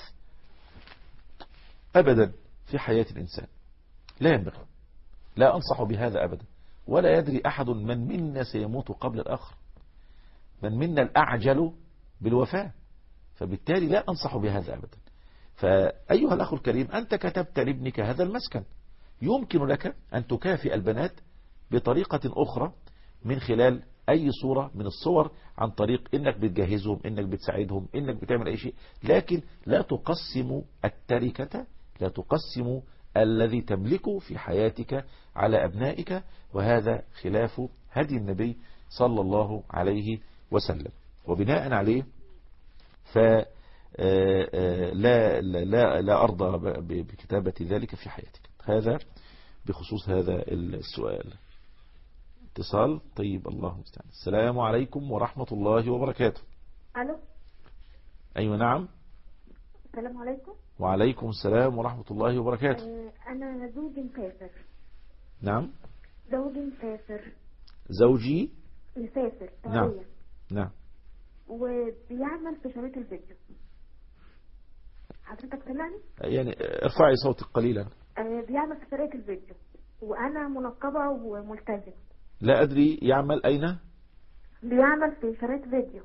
أبدا في حياة الإنسان، لا ينبغي، لا أنصح بهذا أبدا. ولا يدري أحد من منا سيموت قبل الآخر، من منا الأعجل بالوفاة، فبالتالي لا أنصح بهذا أبدا. فأيها الأخ الكريم، أنت كتبت لابنك هذا المسكن، يمكن لك أن تكافئ البنات بطريقة أخرى من خلال أي صورة من الصور، عن طريق إنك بتجهزهم، إنك بتساعدهم، إنك بتعمل أي شيء، لكن لا تقسم التركة، لا تقسم الذي تملكه في حياتك على أبنائك، وهذا خلاف هدي النبي صلى الله عليه وسلم. وبناء عليه فلا لا لا لا أرضى بكتابة ذلك في حياتك. هذا بخصوص هذا السؤال. اتصال طيب، الله المستعان. السلام عليكم ورحمة الله وبركاته. ألو. أيوة نعم. السلام عليكم. وعليكم السلام ورحمة الله وبركاته. أه أنا زوجي مسافر. نعم. زوجي مسافر. زوجي مسافر. نعم نعم. وبيعمل في شريط الفيديو. حضرتك سمعني؟ يعني ارفعي صوتك قليلا. أه بيعمل في شريط الفيديو وأنا منقبة وملتزمة. لا أدري يعمل أين؟ بيعمل في شريط فيديو،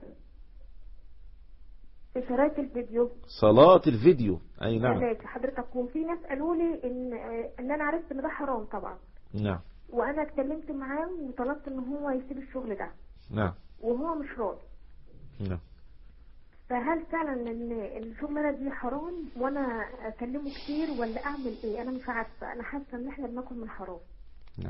في شريط الفيديو، صلاة الفيديو. أي نعم حضرتك. وفي ناس قالوا لي إن إن أنا عرفت إن ده حرام طبعا. نعم. وأنا اتكلمت معاه وطلبت إن هو يسيب الشغل ده. نعم. وهو مش راضي. نعم. فهل فعلا ان الشغلانه دي حرام وانا اكلمه كتير ولا اعمل ايه؟ انا مش عارفه، انا حاسه ان احنا بناكل من حرام. نعم.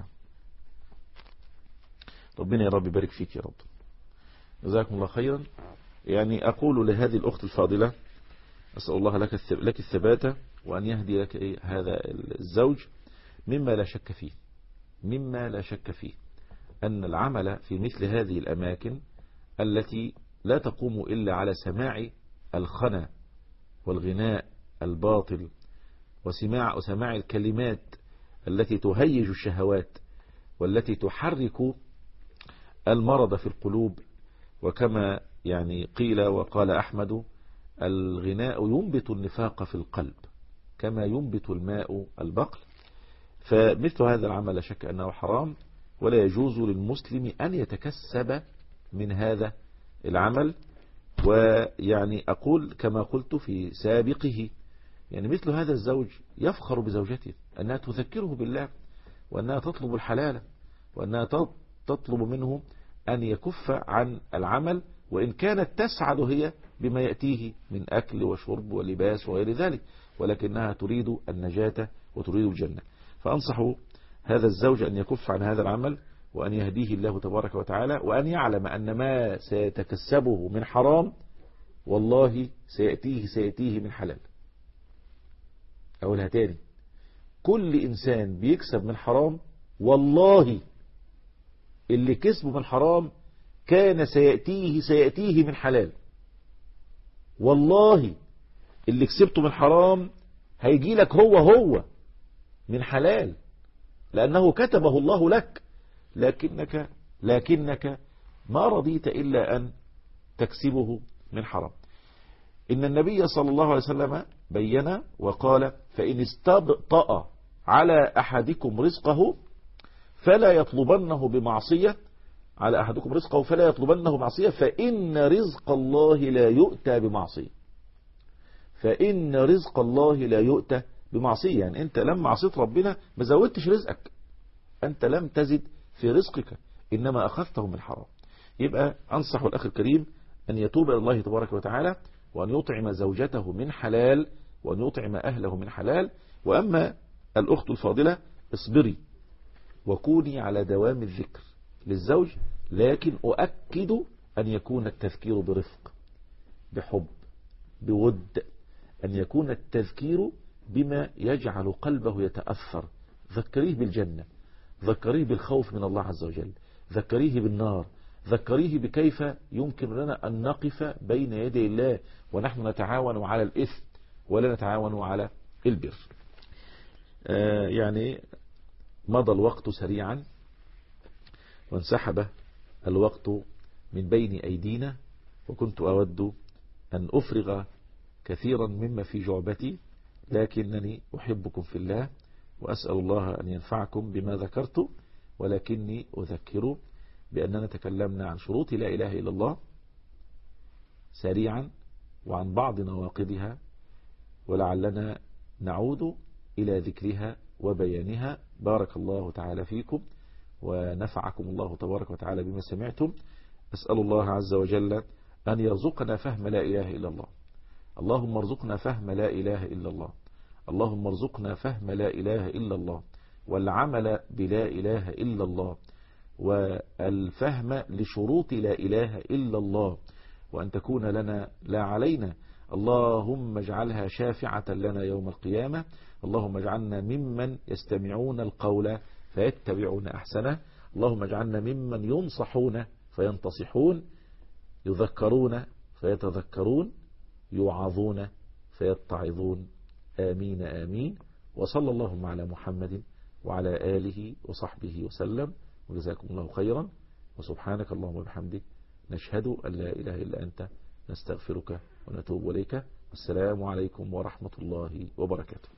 ربنا يا رب يبارك فيك يا رب، جزاكم الله خيرا. يعني اقول لهذه الاخت الفاضله، اسال الله لك لك الثبات وان يهدي لك إيه هذا الزوج، مما لا شك فيه مما لا شك فيه ان العمل في مثل هذه الاماكن التي لا تقوم إلا على سماع الخنا والغناء الباطل وسماع وسماع الكلمات التي تهيج الشهوات والتي تحرك المرض في القلوب. وكما يعني قيل وقال أحمد: الغناء ينبت النفاق في القلب كما ينبت الماء البقل. فمثل هذا العمل لا شك أنه حرام، ولا يجوز للمسلم أن يتكسب من هذا العمل. ويعني أقول كما قلت في سابقه، يعني مثل هذا الزوج يفخر بزوجته أنها تذكره بالله، وأنها تطلب الحلال، وأنها تطلب منه أن يكف عن العمل، وإن كانت تسعد هي بما يأتيه من أكل وشرب ولباس وغير ذلك، ولكنها تريد النجاة وتريد الجنة. فأنصح هذا الزوج أن يكف عن هذا العمل، وأن يهديه الله تبارك وتعالى، وأن يعلم أن ما سيتكسبه من حرام والله سيأتيه سيأتيه من حلال. أقولها تاني، كل إنسان بيكسب من حرام والله اللي كسبه من حرام كان سيأتيه سيأتيه من حلال. والله اللي كسبته من حرام هيجي لك هو هو من حلال، لأنه كتبه الله لك، لكنك لكنك ما رضيت إلا أن تكسبه من حرام. إن النبي صلى الله عليه وسلم بين وقال: فإن استبطأ على أحدكم رزقه فلا يطلبنه بمعصية على أحدكم رزقه فلا يطلبنه معصية فإن رزق الله لا يؤتى بمعصية. فإن رزق الله لا يؤتى بمعصية، يعني أنت لما عصيت ربنا ما زودتش رزقك، أنت لم تزد في رزقك، إنما أخذته من حرام. يبقى أنصح الأخ الكريم أن يتوب إلى الله تبارك وتعالى، وأن يطعم زوجته من حلال، وأن يطعم أهله من حلال. وأما الأخت الفاضلة، اصبري وكوني على دوام الذكر للزوج، لكن أؤكد أن يكون التذكير برفق، بحب، بود، أن يكون التذكير بما يجعل قلبه يتأثر. ذكريه بالجنة، ذكريه بالخوف من الله عز وجل، ذكريه بالنار، ذكريه بكيف يمكن لنا أن نقف بين يدي الله ونحن نتعاون على الإثم ولا نتعاون على البر. آه يعني مضى الوقت سريعا وانسحب الوقت من بين أيدينا، وكنت أود أن أفرغ كثيرا مما في جعبتي، لكنني أحبكم في الله وأسأل الله أن ينفعكم بما ذكرت، ولكني أذكر بأننا تكلمنا عن شروط لا إله إلا الله سريعا وعن بعض نواقضها، ولعلنا نعود إلى ذكرها وبيانها. بارك الله تعالى فيكم ونفعكم الله تبارك وتعالى بما سمعتم. أسأل الله عز وجل أن يرزقنا فهم لا إله إلا الله. اللهم ارزقنا فهم لا إله إلا الله. اللهم ارزقنا فهم لا إله إلا الله، والعمل بلا إله إلا الله، والفهم لشروط لا إله إلا الله، وأن تكون لنا لا علينا. اللهم اجعلها شافعة لنا يوم القيامة. اللهم اجعلنا ممن يستمعون القول فيتبعون أحسنه. اللهم اجعلنا ممن ينصحون فينتصحون، يذكرون فيتذكرون، يوعظون فيتعظون. آمين آمين. وصلى اللهم على محمد وعلى آله وصحبه وسلم، وجزاكم الله خيرا. وسبحانك اللهم وبحمدك، نشهد أن لا إله إلا أنت، نستغفرك ونتوب إليك. والسلام عليكم ورحمة الله وبركاته.